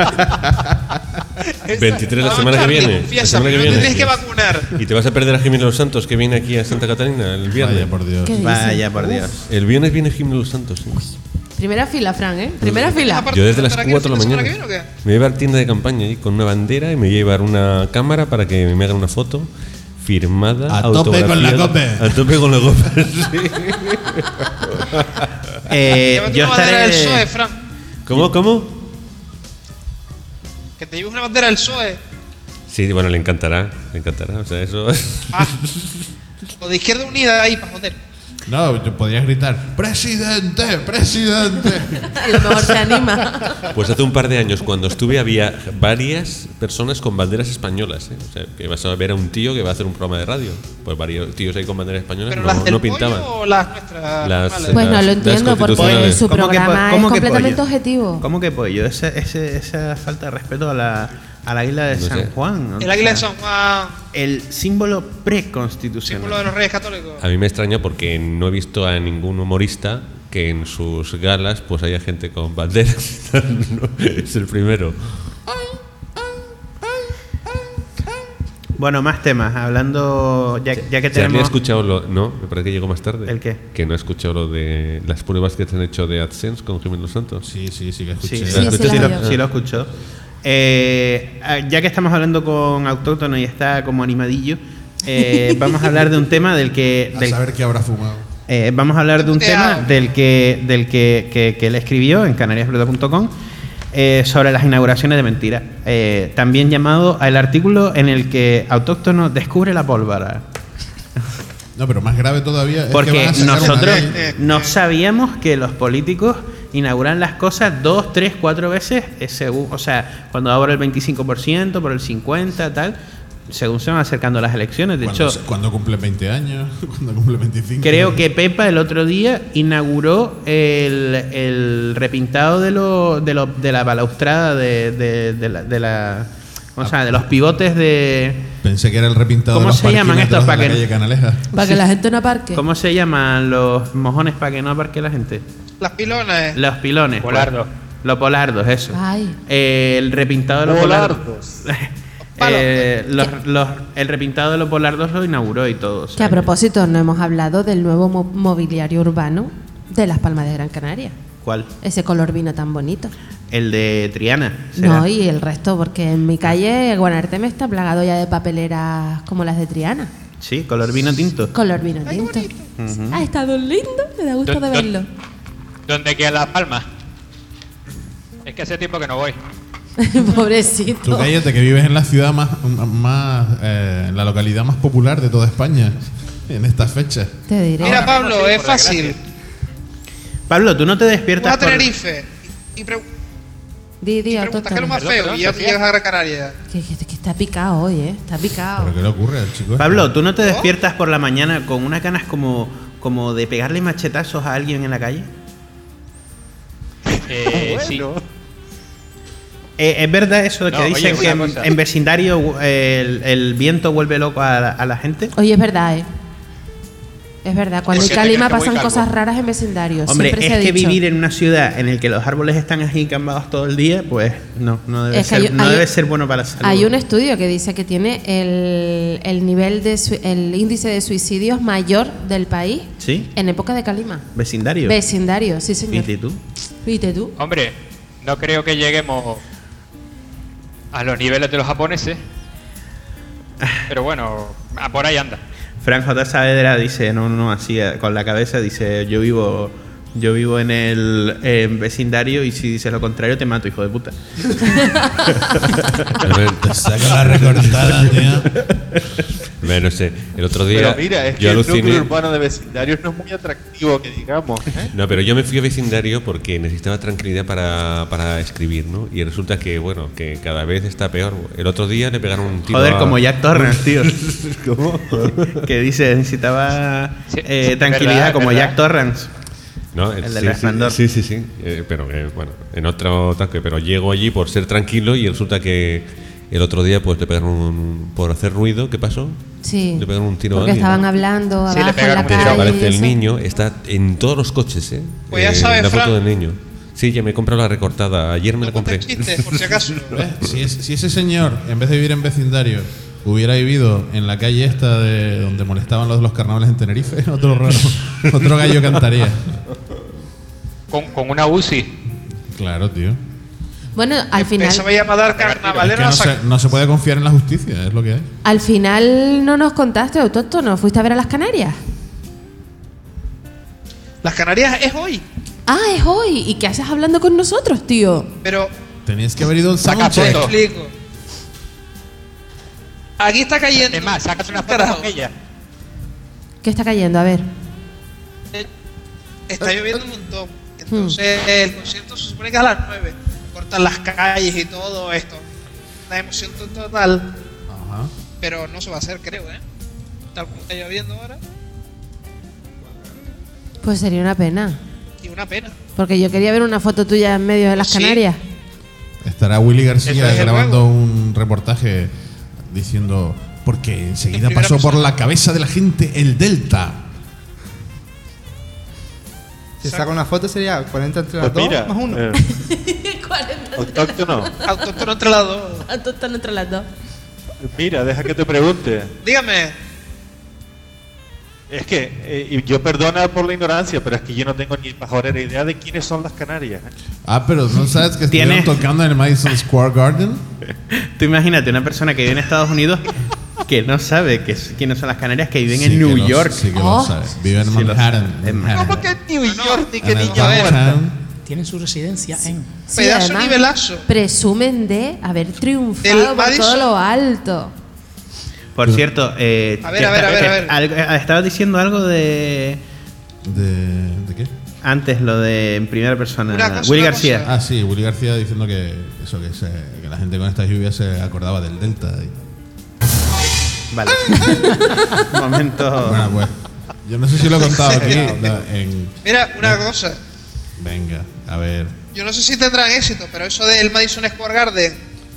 23 la Vamos, semana que Charlie, viene. La confiesa, semana que pero viene. te tienes que vacunar. Y te vas a perder a Jiménez Los Santos, que viene aquí a Santa Catalina el viernes. Vaya por Dios. ¿Qué dices? Vaya, por Dios. El viernes viene Jiménez Los Santos. ¿Sí? Primera fila, Fran, ¿eh? Primera fila. Aparte, Yo desde las ¿estará aquí 4 de la el fin mañana. semana que viene o qué? Me voy a llevar tienda de campaña ahí con una bandera y me voy a llevar una cámara para que me hagan una foto firmada. A tope con la autografiada. cope. A tope con la cope. Sí. Llévate Yo una bandera del PSOE, estaré. Fran. ¿Cómo? Que te lleves una bandera del PSOE. Sí, bueno, le encantará. O sea, eso. Ah. O de Izquierda Unida ahí para joder. No, yo podrías gritar: ¡Presidente! ¡Presidente! A lo mejor se anima. Pues hace un par de años, cuando estuve, había varias personas con banderas españolas. ¿Eh? O sea, que vas a ver a un tío que va a hacer un programa de radio. Pues varios tíos ahí con banderas españolas Pero las no, del no pintaban. pollo o las nuestras. Las- normales? Pues no Las- lo las entiendo porque constitucionales. su ¿Cómo que programa cómo es que completamente pollo? objetivo. ¿Cómo que pollo? Esa falta de respeto a la águila de No San sé. Juan. El águila de San Juan, El símbolo preconstitucional. símbolo de los Reyes Católicos. A mí me extraña porque no he visto a ningún humorista que en sus galas pues haya gente con banderas. No, es el primero. Bueno, más temas. Hablando, ya que Charlie ha tenemos. escuchado lo. No, me parece que llegó más tarde. ¿El qué? Que no ha escuchado lo de las pruebas que se han hecho de AdSense con Jiménez Los Santos. Sí, que escuché. Sí, Sí, sí, sí, lo escucho. Ya que estamos hablando con Autóctono y está como animadillo, vamos a hablar de un tema del que. A saber qué habrá fumado. Vamos a hablar de un tema del que él escribió en canariasbruta.com sobre las inauguraciones de mentira. También llamado el artículo en el que Autóctono descubre la pólvora. No, pero más grave todavía es que Porque van a sacar nosotros una ley. no sabíamos que los políticos inauguran las cosas 2, 3, 4 veces según, o sea, cuando ahora el 25%, por el 50%, tal, según se van acercando las elecciones. De hecho, Cuando cumple 20 años, cuando cumple 25. creo que Pepa el otro día inauguró el repintado de la balaustrada de la ¿cómo se llama? De los pivotes de. Pensé que era el repintado ¿Cómo de los se llaman parquímetros estos de la pa' que- calle Canaleja. Para que la gente no aparque. ¿Cómo se llaman los mojones para que no aparque la gente? Las pilones. Los pilones. Polardos. Los polardos, eso. Ay. El repintado de los polardos. El repintado de los polardos lo inauguró y todo. o sea Que a propósito, no hemos hablado del nuevo mobiliario urbano de Las Palmas de Gran Canaria. ¿Cuál? Ese color vino tan bonito. El de Triana. ¿será? No, y el resto, porque en mi calle Guanarteme está plagado ya de papeleras como las de Triana. Sí, color vino tinto. Color vino tinto. Ha estado lindo, me da gusto de verlo. ¿Dónde queda La Palma? Es que hace tiempo que no voy. Tú Pobrecito. cállate que vives en la ciudad en la localidad más popular de toda España en estas fechas. Te diré. Mira, Ahora mismo Pablo, sí, es por fácil. desgracia. Pablo, tú no te Vas despiertas a por... Tenerife y Di, preguntas qué es lo más Perdón, feo perdón, y ya Sofía. llegas a Gran Canaria. Que está picado hoy, ¿eh? Está picado. ¿Pero qué le ocurre al chico? Pablo, ¿tú no te despiertas por la mañana con unas ganas como de pegarle machetazos a alguien en la calle? Sí. ¿Es verdad eso de que No, oye, dicen que una cosa. en vecindario el viento vuelve loco a la gente? Oye, es verdad, ¿eh? Es verdad, cuando hay Es que calima tengas que pasan muy cosas calvo. raras en vecindarios. Hombre, siempre se es ha que dicho. vivir en una ciudad en la que los árboles están así cambados todo el día, pues no debe, Es que ser, hay- no hay- debe ser bueno para la salud. Hay un estudio que dice que tiene el nivel de el índice de suicidios mayor del país ¿Sí? en época de calima. ¿Vecindario? Vecindario, sí señor. ¿Y tú? Viste tú. Hombre, no creo que lleguemos a los niveles de los japoneses. Pero bueno, por ahí anda. Fran J. Saavedra dice, no, así con la cabeza, dice, yo vivo en el vecindario y si dices lo contrario te mato, hijo de puta. Te saca la recortada, tío. Bueno, no sé, el otro día Pero mira, es que yo el núcleo aluciné. urbano de vecindarios no es muy atractivo, que digamos. No, pero yo me fui a vecindario porque necesitaba tranquilidad para escribir, ¿no? Y resulta que, bueno, que cada vez está peor. El otro día le pegaron un tiro Joder, a- como Jack Torrance, tío. ¿Cómo? Que dice, necesitaba Sí, tranquilidad verdad, como verdad. Jack Torrance. No, El del sí, Resplandor. sí, pero bueno, en otro tanque. Pero llego allí por ser tranquilo y resulta que el otro día pues le pegaron por hacer ruido. ¿Qué pasó? Sí. Le pegaron un tiro Porque a alguien, estaban ¿no? hablando Sí, le abajo en pegaron la un calle. tiro. Aparece y el eso. niño, está en todos los coches, ¿eh? Pues ya sabes, la foto Fran. del niño. Sí, ya me he comprado la recortada. Ayer me la No compré. cuentes chistes, por si acaso. Si ese señor, en vez de vivir en vecindario, hubiera vivido en la calle esta de donde molestaban los de los carnavales en Tenerife, otro gallo cantaría. Con una UCI. Claro, tío. Bueno, al final, Eso me llama a dar Es que carnavalero no se puede confiar en la justicia, es lo que hay. al final no nos contaste, autóctono. ¿Fuiste a ver a las Canarias? Las Canarias es hoy, Ah, es hoy. ¿Y qué haces hablando con nosotros, tío? pero Tenías que haber ido al Saca te soundcheck. foto. explico. Aquí está cayendo. Es más, sácate una foto Carajo. con ella. ¿Qué está cayendo? A ver. Está lloviendo un montón. Entonces, el concierto se supone que es a las 9. Cortan las calles y todo esto. La emoción total. Ajá. Pero no se va a hacer, creo, ¿eh? Tal como está lloviendo ahora. Pues sería una pena. Y una pena. Porque yo quería ver una foto tuya en medio de las Sí. Canarias. Estará Willy Eso García es el grabando juego. un reportaje diciendo porque enseguida En primera pasó por persona. la cabeza de la gente el Delta. Si saca una foto sería 40 entre las Pues dos mira, más uno. 40 autóctono, Autóctono entre las dos. autóctono entre las dos. mira, deja que te pregunte. Dígame. Es que, y yo perdona por la ignorancia, pero es que yo no tengo ni pajorera idea de quiénes son las Canarias. Ah, pero ¿no sabes que Tiene- estuvieron tocando en el Madison Square Garden? Tú imagínate una persona que vive en Estados Unidos que no sabe quiénes son las Canarias, que viven en Sí New que lo- York. Sí que Oh. lo sabes. Vive en Sí lo Manhattan. sé. En Manhattan. ¿Cómo que en New York ni que En el niña muerta? downtown. Tienen su residencia en. Sí, Pedazo además, nivelazo. presumen de haber Del triunfado por Madison. todo lo alto. Por cierto, A ver, a ver. estabas diciendo algo de ¿De qué? antes, lo de en primera persona. Una cosa, Willy una García. cosa. Ah, sí, Willy García diciendo que eso que la gente con estas lluvias se acordaba del Delta. Vale. Momento. Bueno, pues yo no sé si lo he contado aquí. Mira, una cosa. Venga, a ver. Yo no sé si tendrán éxito, pero eso del Madison Square Garden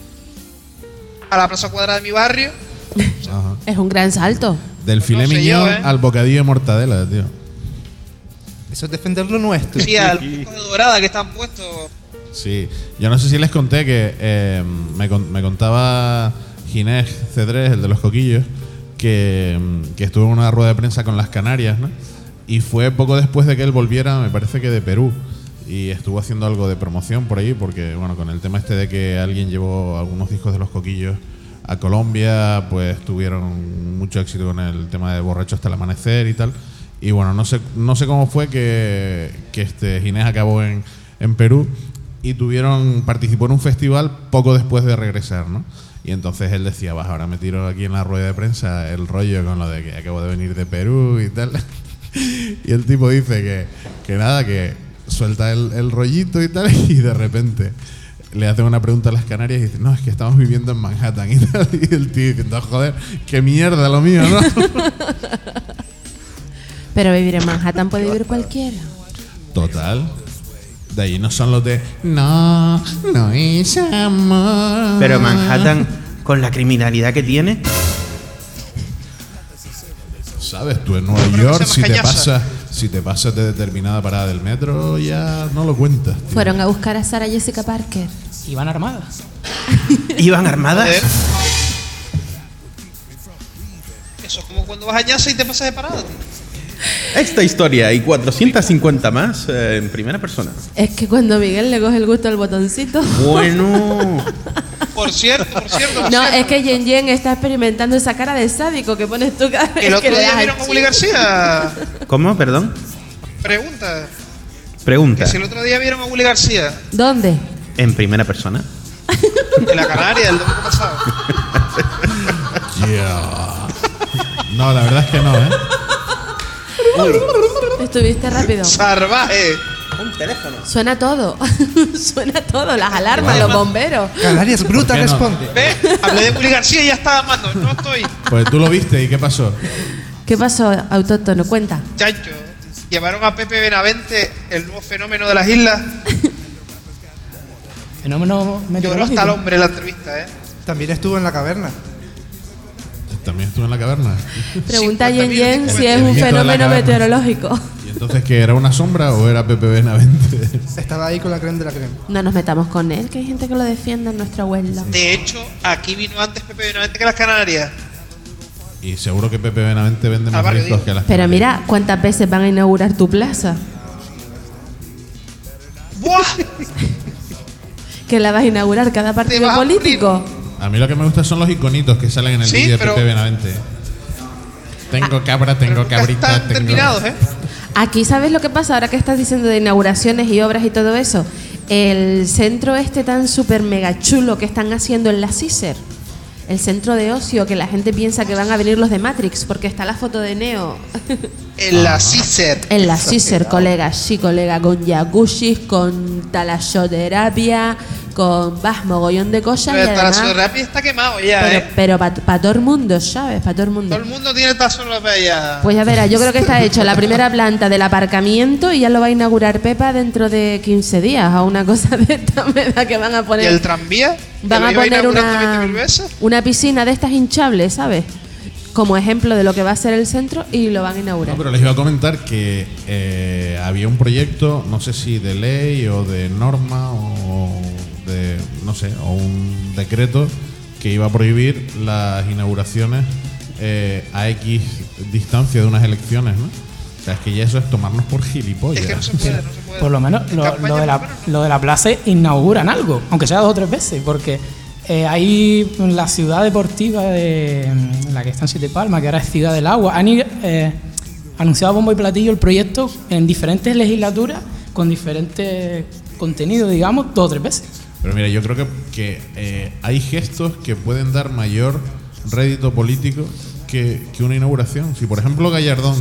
a la plaza cuadrada de mi barrio, Ajá. Es un gran salto. Del filé No sé miñón yo, ¿eh? al bocadillo de mortadela, tío. Eso es defender lo nuestro. sí, al pico de dorada que están puestos. Sí, yo no sé si les conté que me contaba Ginés Cedrés, el de los coquillos, que estuvo en una rueda de prensa con las Canarias, ¿no? Y fue poco después de que él volviera, me parece que de Perú, y estuvo haciendo algo de promoción por ahí, porque bueno, con el tema este de que alguien llevó algunos discos de los coquillos a Colombia, pues tuvieron mucho éxito con el tema de Borracho hasta el amanecer y tal. Y bueno, no sé cómo fue que Ginés acabó en Perú y participó en un festival poco después de regresar, ¿no? Y entonces él decía, vas, ahora me tiro aquí en la rueda de prensa el rollo con lo de que acabo de venir de Perú y tal. Y el tipo dice que nada, que suelta el rollito y tal, y de repente le hacen una pregunta a las Canarias y dice, no, es que estamos viviendo en Manhattan y tal. Y el tío diciendo, joder, qué mierda lo mío, ¿no? Pero vivir en Manhattan puede vivir cualquiera. Total. De ahí no son los de no es amor. Pero Manhattan, con la criminalidad que tiene, ¿Sabes? Tú en Nueva Una York, cosa más cañosa. si te pasas de determinada parada del metro, ya no lo cuentas, tío. Fueron a buscar a Sarah Jessica Parker. Iban armadas. iban armadas. Joder. Eso es como cuando vas a Ñasa y te pasas de parada, tío. Esta historia y 450 más en primera persona. Es que cuando Miguel le coge el gusto al botoncito. Bueno. Por cierto. No, es que Yen Yen está experimentando esa cara de sádico que pones tú cada vez El que otro le día das vieron al a Willy chip. García. ¿Cómo? Perdón. Pregunta. Pregunta. Que si el otro día vieron a Willy García ¿Dónde? En primera persona. en la Canaria el domingo pasado. Yeah. No, la verdad es que no, ¿eh? Estuviste rápido. ¡Salvaje! Un teléfono. Suena todo. Suena todo. Las alarmas, los bomberos. Canarias Bruta ¿Por qué no? responde. ¿Ves? Hablé de Willy García y ya estaba amando. No estoy. Pues tú lo viste y ¿qué pasó? ¿Qué pasó, autóctono? Cuenta. Chancho. Llevaron a Pepe Benavente, el nuevo fenómeno de las islas. Fenómeno Lloró meteorológico. hasta el hombre en la entrevista, ¿eh? También estuvo en la caverna. También estuve en la caverna. Pregunta a 50.000 Yen si es El un mito de la fenómeno caverna. meteorológico. ¿Y entonces qué? ¿Era una sombra o era Pepe Benavente? Estaba ahí con la crema de la crema. No nos metamos con él, que hay gente que lo defiende en nuestra abuela. De hecho, aquí vino antes Pepe Benavente que las Canarias. Y seguro que Pepe Benavente vende más barrio, discos digo. que las Pero Canarias. mira, ¿cuántas veces van a inaugurar tu plaza? ¡Buah! Que la vas a inaugurar cada partido vas a político. A mí lo que me gusta son los iconitos que salen en el Sí, vídeo de pero- Pepe Benavente. Tengo cabra, tengo Nunca cabrita, están tengo... terminados, ¿eh? Aquí, ¿sabes lo que pasa? Ahora que estás diciendo de inauguraciones y obras y todo eso, el centro este tan súper mega chulo que están haciendo en la Cicer, el centro de ocio, que la gente piensa que van a venir los de Matrix, porque está la foto de Neo En la Cicer. en la Cicer, colega, sí, colega, con jacuzzi, con talassoterapia, con mogollón de cosas. Pero Y el además, talasoterapia está quemado ya, ¿eh? pero para todo el mundo, ¿sabes? Para todo el mundo. Todo el mundo tiene talasoterapia ya. Pues ya verás, yo creo que está hecho la primera planta del aparcamiento y ya lo va a inaugurar Pepa dentro de 15 días o una cosa de esta meda que van a ¿Y poner. el tranvía? Van ¿Que a lo iba poner inaugurando 20.000 veces? una piscina de estas hinchables, ¿sabes? Como ejemplo de lo que va a ser el centro y lo van a inaugurar. No, pero les iba a comentar que había un proyecto, no sé si de ley o de norma o de, no sé, o un decreto que iba a prohibir las inauguraciones a X distancia de unas elecciones, ¿no? O sea, es que ya eso es tomarnos por gilipollas. Es que no se puede, no se puede. Por lo menos En lo campaña, de por la, lo menos no. lo de la plaza inauguran algo, aunque sea 2 o 3 veces, porque hay la ciudad deportiva de la que está en Siete Palmas, que ahora es Ciudad del Agua, han anunciado a bombo y platillo el proyecto en diferentes legislaturas con diferentes contenidos, digamos, 2 o 3 veces. Pero mira, yo creo que hay gestos que pueden dar mayor rédito político que una inauguración. Si, por ejemplo, Gallardón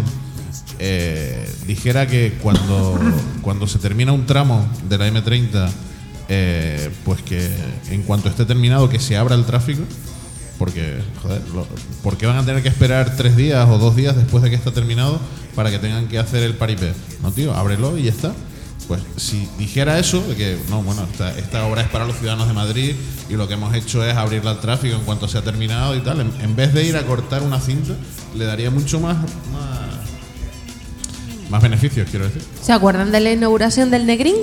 dijera que cuando se termina un tramo de la M30, pues que en cuanto esté terminado que se abra el tráfico, porque, joder, ¿por qué van a tener que esperar 3 días o 2 días después de que está terminado para que tengan que hacer el paripé? No, tío, ábrelo y ya está. Pues si dijera eso, de que no, bueno, esta obra es para los ciudadanos de Madrid y lo que hemos hecho es abrirla al tráfico en cuanto sea terminado y tal, en vez de ir a cortar una cinta, le daría mucho más beneficios, quiero decir. ¿Se acuerdan de la inauguración del Negrín?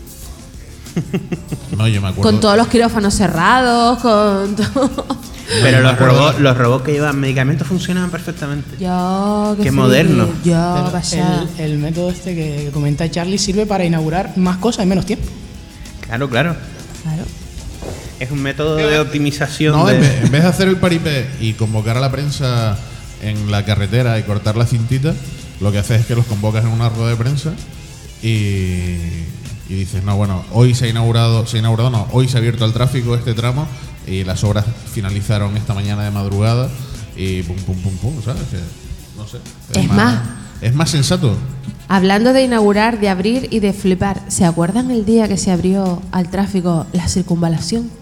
No, yo me acuerdo. Con todos los quirófanos cerrados, con todo. Pero yo me acuerdo- los robots que llevan medicamentos funcionaban perfectamente. Yo, Qué sí, moderno. Yo, Pero vaya. el método este que comenta Charlie sirve para inaugurar más cosas en menos tiempo. Claro, claro. Claro. Es un método de optimización No, de... en vez de hacer el paripé y convocar a la prensa en la carretera y cortar la cintita, lo que haces es que los convocas en una rueda de prensa y dices, no, bueno, hoy hoy se ha abierto al tráfico este tramo y las obras finalizaron esta mañana de madrugada y pum, pum, pum, pum, ¿sabes? Que, no sé. Es más. Es más sensato. Hablando de inaugurar, de abrir y de flipar, ¿se acuerdan el día que se abrió al tráfico la circunvalación?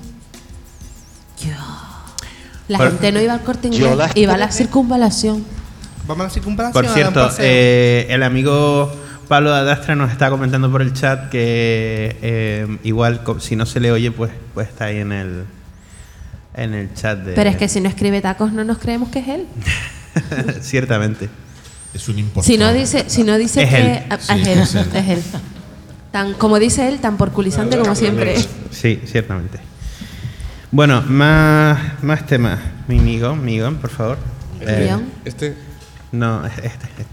La Por- gente no iba al Corte Inglés, iba a la circunvalación. Vamos a la circunvalación. Por a dar un cierto, paseo. el amigo Pablo Adastra nos está comentando por el chat que igual si no se le oye, pues está ahí en el chat de... Pero es que si no escribe tacos no nos creemos que es él. Ciertamente. Es un impostor. Si no dice Es que él. ah, Sí, es él, es él. es él. Tan, como dice él, tan porculizante como siempre. Sí, ciertamente. Bueno, más temas. Migón, por favor. Migón. No, este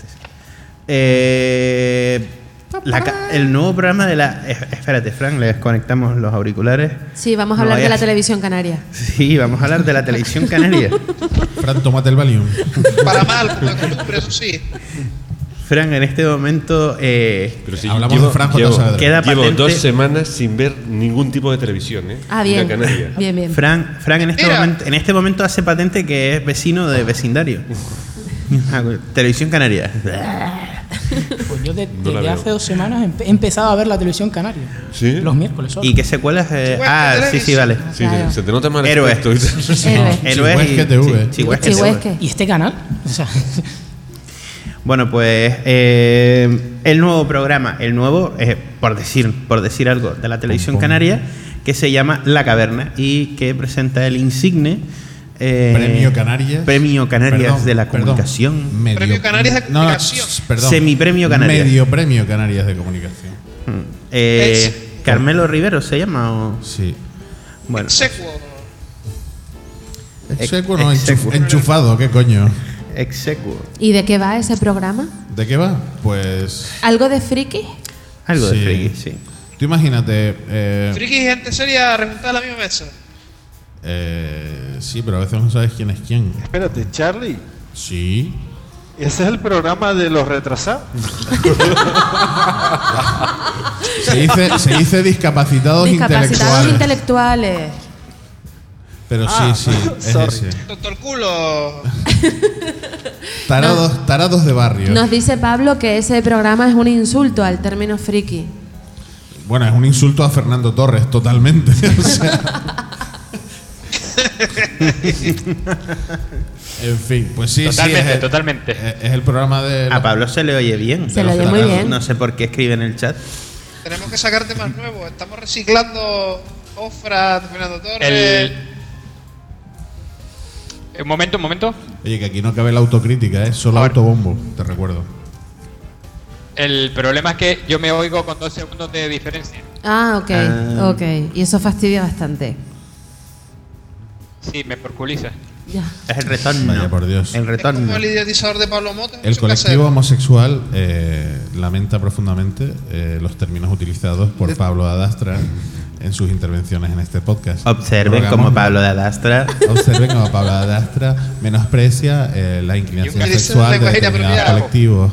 sí. El nuevo programa de la... Espérate, Fran, le desconectamos los auriculares. Sí, vamos a No hablar de vayas- la televisión canaria. Sí, vamos a hablar de la televisión canaria. Fran, tómate el Valium. Para mal, como de costumbre, eso sí. Fran, en este momento Pero sí, Hablamos de Fran J. Saavedra. queda Llevo patente... 2 semanas sin ver ningún tipo de televisión, ¿eh? Ah, En bien. la Canaria. Bien, bien. Fran en Mira. este momento hace patente que es vecino de vecindario. Televisión Canaria. Pues yo No la desde veo. hace 2 semanas he empezado a ver la televisión canaria. ¿Sí? Los miércoles solo. ¿Y qué secuelas? Sí, vale. Sí, Claro. se te nota mal Héroe. aspecto. Héroes y Chihuesque TV. Chihuesque Chihuesque. ¿Y este canal? O sea, Bueno, pues el nuevo programa, por decir algo, de la televisión canaria, que se llama La Caverna y que presenta el insigne Premio Canarias. Premio Canarias Perdón, de la perdón. Comunicación. Premio Canarias de Comunicación. Perdón. Semipremio Canarias. Medio Premio Canarias de Comunicación. Carmelo Rivero se llama. ¿O? Sí. Bueno, Execuo. Execuo no, Execuo. enchufado, ¿qué coño? execuo. ¿Y de qué va ese programa? ¿De qué va? Pues. ¿Algo de friki? Algo Sí. de friki, sí. Tú imagínate. Friki y gente seria remontada a la misma mesa. Sí, pero a veces no sabes quién es quién. Espérate, Charlie. Sí. Ese es el programa de los retrasados. Se dice discapacitados Discapacitados intelectuales. intelectuales. Pero sí, es sorry. ese. Doctor Culo. Tarados de barrio. Nos dice Pablo que ese programa es un insulto al término friki. Bueno, es un insulto a Fernando Torres, totalmente. O sea. En fin, pues sí, Totalmente, sí. totalmente. Es el programa de. A Pablo se le oye bien. Se le oye muy bien. No sé por qué escribe en el chat. Tenemos que sacar temas nuevos. Estamos reciclando Ofra de Fernando Torres. Un momento. Oye, que aquí no cabe la autocrítica, solo A ver. autobombo, te recuerdo. El problema es que yo me oigo con 2 segundos de diferencia. Ah, ok. Y eso fastidia bastante. Sí, me porculiza. Ya. Es el retorno. Vaya por Dios. El Es retorno. como el idiotizador de Pablo Mota. El colectivo homosexual lamenta profundamente los términos utilizados por Pablo Adastra en sus intervenciones en este podcast. Observen Rogamos- como Pablo de Adastra. Observen como Pablo Adastra menosprecia la inclinación Y utiliza sexual de lenguaje determinados inapropiado. colectivos.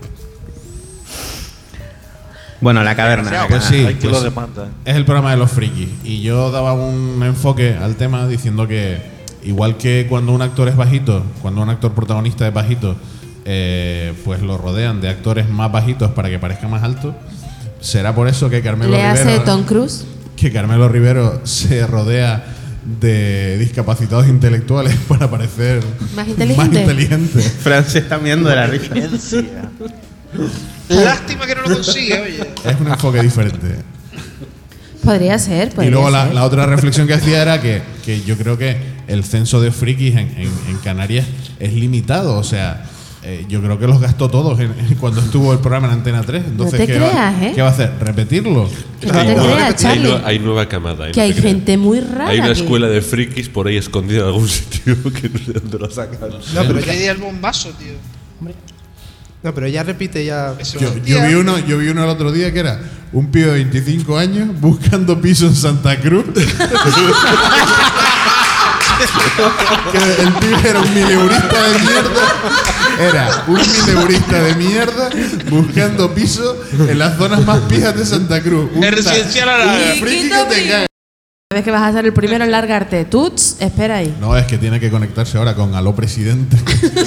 Bueno, La Caverna. Pues sí, Hay que pues lo demandan. es el programa de los frikis. Y yo daba un enfoque al tema diciendo que, igual que cuando un actor es bajito, cuando un actor protagonista es bajito, pues lo rodean de actores más bajitos para que parezca más alto, será por eso que Carmelo ¿Le hace Rivero, Tom Cruise? que Carmelo Rivero se rodea de discapacitados intelectuales para parecer Más inteligente. inteligente. Fran se está viendo de la risa. Lástima que no lo consigue, oye. Es un enfoque diferente. Podría ser. Y luego ser. la otra reflexión que hacía era que yo creo que el censo de frikis en Canarias es limitado. O sea, yo creo que los gastó todos cuando estuvo el programa en Antena 3. Entonces, No te creas, ¿eh? ¿qué va a hacer? ¿Repetirlo? Que no te creas, Charlie. Hay nueva camada. Que hay gente muy rara. Hay una aquí. escuela de frikis por ahí escondida en algún sitio que no sé dónde lo sacan. No, pero Yo ya, di el bombazo, tío. no, pero ya repite ya. Eso Yo es un día. vi uno el otro día que era un pibe de 25 años buscando piso en Santa Cruz. Que el pibe era un mileurista de mierda. Era un mileurista de mierda buscando piso en las zonas más pijas de Santa Cruz. El residencial a la- un friki que te cae. ¿Sabes que vas a ser el primero en largarte? Tuts, espera ahí. No, es que tiene que conectarse ahora con Aló Presidente.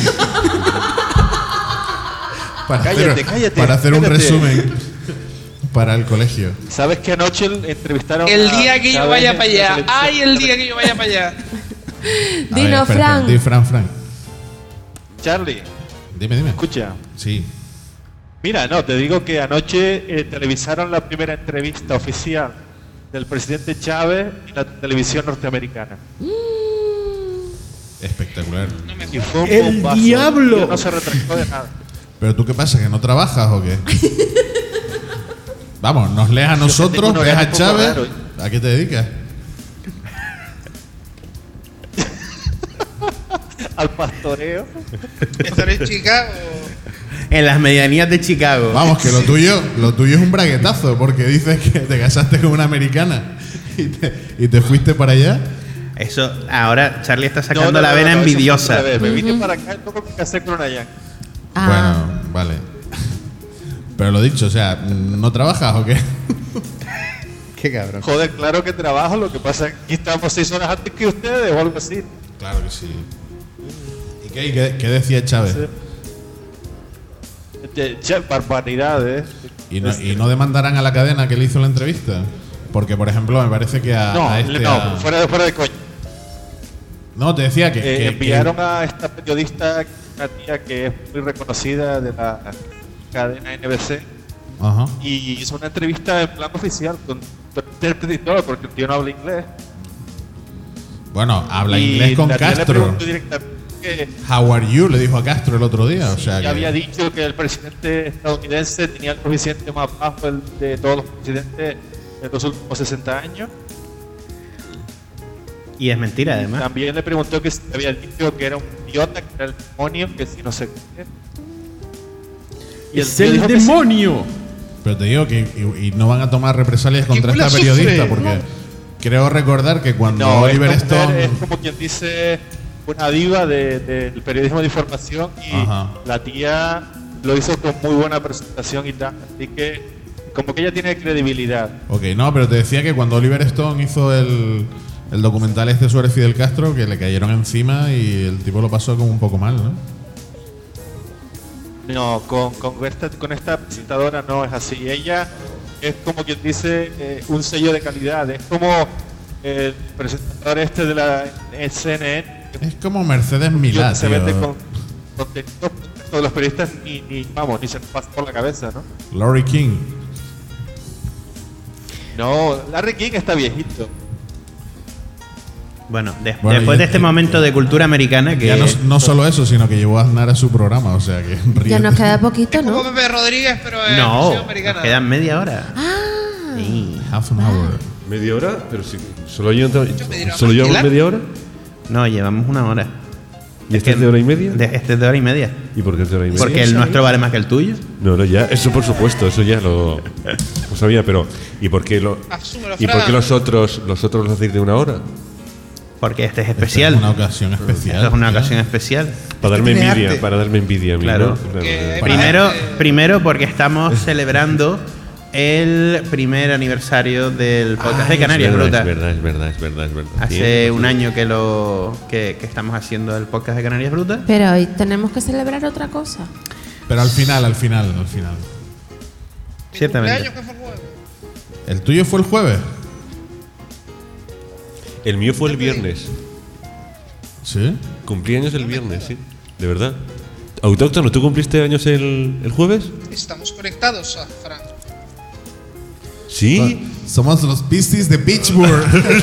Cállate. Para hacer un Cállate. resumen para el colegio. ¿Sabes que anoche entrevistaron El a día que yo Chávez vaya en para la allá. televisión? Ay, el día que yo vaya para allá. A Dino, ver, espera, Fran. Di Fran. Charlie, Dime. escucha. Sí. Mira, no, te digo que anoche televisaron la primera entrevista oficial del presidente Chávez en la televisión norteamericana. Espectacular. Y fue un ¡El bombazo. diablo! Y él no se retractó de nada. ¿Pero tú qué pasa? ¿Que no trabajas o qué? Vamos, nos lees a nosotros, tengo un ves a horario un poco Chávez. raro. ¿A qué te dedicas? Al pastoreo. Estaré en Chicago. En las medianías de Chicago. Vamos, que lo tuyo es un braguetazo, porque dices que te casaste con una americana y te fuiste para allá. Eso, ahora Charlie está sacando No, la vena eso fue envidiosa. al revés. Me vine para acá y luego me casé con una yankee. Ah, Bueno, vale. Pero lo dicho, o sea, ¿no trabajas o qué? Qué cabrón. Joder, claro que trabajo, lo que pasa es que aquí estamos 6 horas antes que ustedes o algo así. Claro que sí. ¿Y ¿Qué decía Chávez? Barbaridades. ¿Y no demandarán a la cadena que le hizo la entrevista? Porque, por ejemplo, me parece que fuera de coña. No, te decía que enviaron a esta periodista, una tía que es muy reconocida de la cadena NBC, Ajá. y hizo una entrevista en plan oficial con intérprete y todo, porque el tío no habla inglés. Bueno, habla Y inglés con la tía le Castro. preguntó directamente que How are you? Le dijo a Castro el otro día. O sea ya había dicho que el presidente estadounidense tenía el coeficiente más bajo de todos los presidentes en los últimos 60 años. Y es mentira, además. También le preguntó que si había dicho que era un idiota, que era el demonio, que si no sé qué. Y ¡Es tío el dijo que sí. demonio! Pero te digo que y no van a tomar represalias contra ¿Quién esta la periodista sufre? porque creo recordar que cuando No, Oliver esta mujer Stone... es como quien dice una diva del periodismo de información, y Ajá. la tía lo hizo con muy buena presentación y tal, así que como que ella tiene credibilidad. Ok, no, pero te decía que cuando Oliver Stone hizo el documental este sobre Fidel Castro, que le cayeron encima y el tipo lo pasó como un poco mal, ¿no? No, con esta presentadora no es así. Ella es como quien dice un sello de calidad. Es como el presentador este de la CNN. Es como Mercedes Milá, Se tío. vende con contenido. Todos los periodistas ni se nos pasa por la cabeza, ¿no? Larry King. No, Larry King está viejito. Bueno, Bueno, después y- de este momento de cultura americana que... Ya no solo eso, sino que llevó a Aznar a su programa, o sea que Ya nos queda poquito, Como ¿no? Pepe Rodríguez, pero en No, versión nos americana. quedan media hora. Ah, Sí. half an hour. ¿Media hora? Pero si solo llevamos ¿Maquilar? media hora. No, llevamos una hora. ¿Y este es de hora y media? Este es de hora y media. ¿Y por qué es de hora y media? Porque el nuestro vale más que el tuyo. No, ya, eso por supuesto, eso ya lo sabía, pero ¿y por qué Asúmelo, ¿y por qué Fran. los otros los hacéis de una hora? Porque este es Esta especial. Es una ocasión especial. Esta es una tío. ocasión especial. Para darme tiene envidia, arte. para darme envidia a mí, Claro. ¿no? Que- Primero porque estamos celebrando el primer aniversario del podcast de Canarias Brutas. Es verdad. Hace un año que estamos haciendo el podcast de Canarias Brutas. pero hoy tenemos que celebrar otra cosa. Pero al final. Mi Ciertamente. cumpleaños, ¿qué fue el jueves? ¿El tuyo fue el jueves? El mío fue el viernes. Sí. Cumplí años el viernes, sí. De verdad. Autóctono, ¿tú cumpliste años el jueves? Estamos conectados a Fran. Sí. Somos los Beasties de Pittsburgh.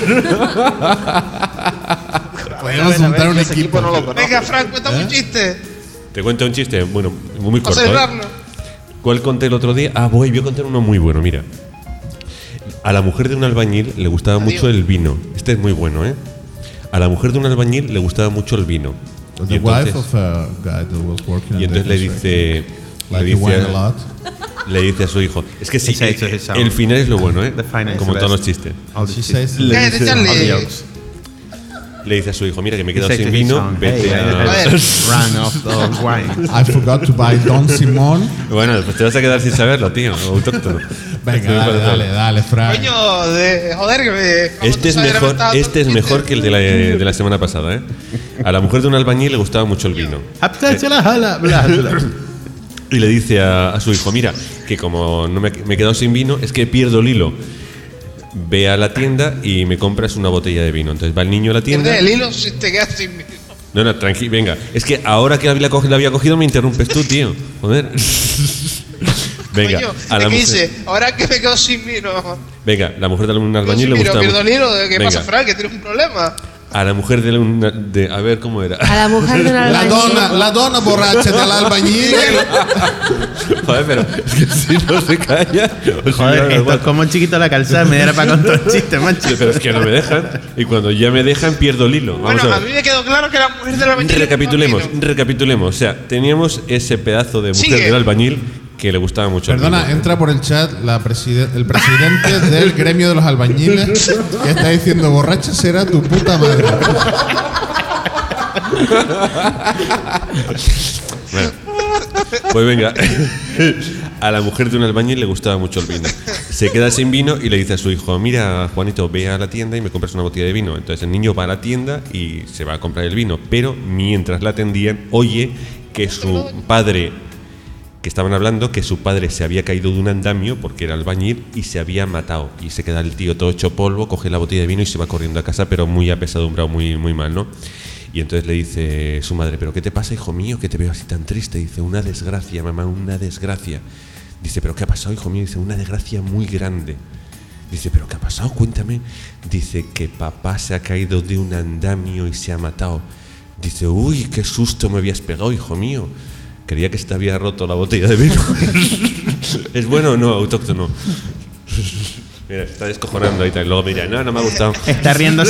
Podríamos montar un ese equipo. no lo conozco. Venga, Fran, cuéntame un chiste. Te cuento un chiste, bueno, muy Para corto. ¿eh? celebrarlo. ¿Cuál conté el otro día? Voy a contar uno muy bueno, mira. A la mujer de un albañil le gustaba Adiós. mucho el vino. Este es muy bueno, ¿eh? A la mujer de un albañil le gustaba mucho el vino. The Y wife entonces, of a guy that was working y in the entonces le industry. dice, Like he wine a lot. le dice a su hijo. Es que sí, Esa es esa. el final es lo bueno, ¿eh? The final is Como the todos los best. chistes. All the She chistes. says, Le Cállate, dice, Charlie. le dice a su hijo, mira que me he quedado He said sin to his vino, son, vete "Hey, a... ver. Run off the wine. I forgot to buy Don Simón. Bueno, pues te vas a quedar sin saberlo, tío, autóctono. Venga, dale, Frank. Coño, joder, que me. Este es mejor que el de la semana pasada, ¿eh? A la mujer de un albañil le gustaba mucho el vino. Y le dice a su hijo, mira, que como no me he quedado sin vino, es que pierdo el hilo. Ve a la tienda y me compras una botella de vino. Entonces va el niño a la tienda. Pierde el hilo si te quedas sin vino. No, tranquilo, venga. Es que ahora que la había cogido me interrumpes tú, tío. Joder. Venga, Coño, a la ¿qué mujer. dice? Ahora que me quedo sin vino. Venga, la mujer de un Quedo albañil sin le vino, gustaba pierdo el mucho. hilo. ¿Qué Venga, pasa, Fran? Que tienes un problema. a la mujer de a ver cómo era. A la mujer de un albañil. La donna borracha del albañil. Joder, pero es que si no se calla. Joder, esto es como un chiquito a la calzada, me era para contar un chiste, macho. Pero es que no me dejan. Y cuando ya me dejan, pierdo el hilo. Vamos Bueno, a a ver. mí me quedó claro que la mujer del albañil. Recapitulemos. O sea, teníamos ese pedazo de mujer Sigue. del albañil que le gustaba mucho. el Perdona, vino. entra por el chat el presidente del gremio de los albañiles que está diciendo borracha será tu puta madre. Bueno, Pues venga, a la mujer de un albañil le gustaba mucho el vino. Se queda sin vino y le dice a su hijo: mira, Juanito, ve a la tienda y me compras una botella de vino. Entonces el niño va a la tienda y se va a comprar el vino. Pero mientras la atendían, oye que su padre, que estaban hablando, que su padre se había caído de un andamio porque era albañil y se había matado. Y se queda el tío todo hecho polvo, coge la botella de vino y se va corriendo a casa, pero muy apesadumbrado, muy, muy mal, ¿no? Y entonces le dice su madre: ¿pero qué te pasa, hijo mío, que te veo así tan triste? Dice: una desgracia, mamá, una desgracia. Dice: ¿pero qué ha pasado, hijo mío? Dice: una desgracia muy grande. Dice: ¿pero qué ha pasado? Cuéntame. Dice: que papá se ha caído de un andamio y se ha matado. Dice: uy, qué susto me habías pegado, hijo mío. Creía que se te había roto la botella de vino. ¿Es bueno o no, autóctono? Mira, se está descojonando ahí tal. Luego me dirá: no me ha gustado. Está riéndose,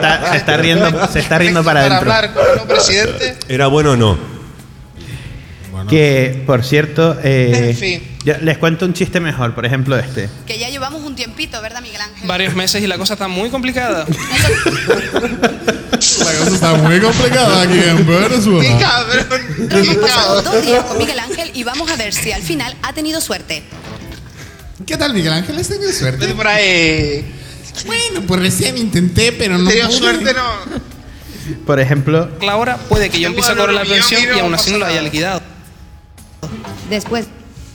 se está riendo para adentro. hablar con el presidente. ¿Era bueno o no? Bueno, Que, por cierto, En fin. yo les cuento un chiste mejor, por ejemplo este. Que ya llevamos un tiempito, ¿verdad, Miguel Ángel? Varios meses y la cosa está muy complicada. la cosa está muy complicada aquí en ¡Qué Venezuela. cabrón! Hemos ¡Qué pasado cabrón! 2 días con Miguel Ángel y vamos a ver si al final ha tenido suerte. ¿Qué tal, Miguel Ángel? ¿Has tenido Vete suerte? por ahí. Bueno, pues recién intenté, pero no Tenido pude. suerte, no. Por ejemplo, La hora puede que yo empiece a cobrar la pensión y aún así no la haya liquidado. Después,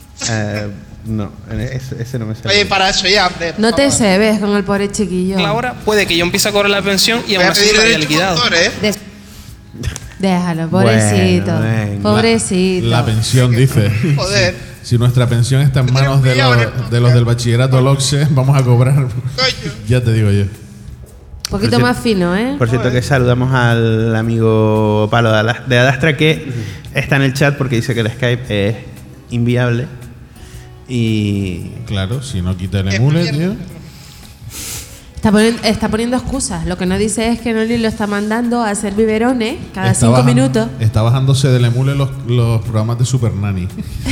no, ese no me sale. Oye, para eso ya, hombre. No te Vamos. cebes con el pobre chiquillo. La hora puede que yo empiece a cobrar la pensión y Voy aún a así pedir no la haya derecho liquidado. de autor, ¿eh? des- Déjalo, pobrecito. Bueno, venga. Pobrecito. La pensión, dice. Joder. Si nuestra pensión está en manos de los del bachillerato LOCSE, vamos a cobrar. Coño. Ya te digo yo. Un poquito más fino, ¿eh? Por cierto, que saludamos al amigo Palo de Adastra, que está en el chat porque dice que el Skype es inviable. Y Claro, si no quita el emule, tío. Está poniendo excusas. Lo que no dice es que Noli lo está mandando a hacer biberones cada Está 5 bajando- minutos. Está bajándose del emule los programas de Super Nanny.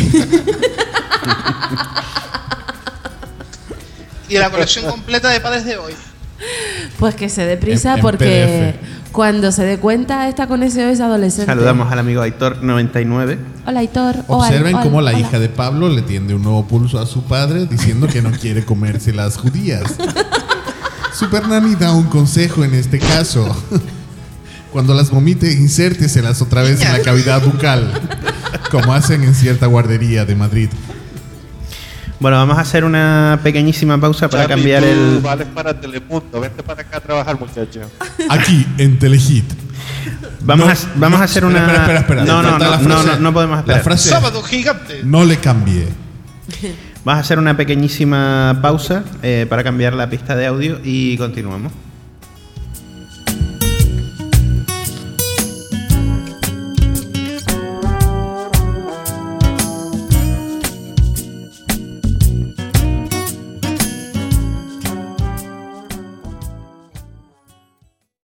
Y la colección completa de padres de hoy. Pues que se dé prisa En porque PDF. cuando se dé cuenta esta con ese es adolescente. saludamos al amigo Aitor99. Hola, Aitor. Observen Hola, cómo la hola. hija de Pablo le tiende un nuevo pulso a su padre diciendo que no quiere comerse las judías. Super Nanny da un consejo en este caso. Cuando las vomite, insérteselas otra vez en la cavidad bucal, como hacen en cierta guardería de Madrid. Bueno, vamos a hacer una pequeñísima pausa para Charlie, cambiar tú el... vales para Telemundo. Vente para acá a trabajar, muchacho. Aquí, en Telehit. Vamos No, a hacer espera, una... espera. No, Falta la frase. no podemos La esperar. frase Sábado gigante. no le cambié. Vamos a hacer una pequeñísima pausa para cambiar la pista de audio y continuamos.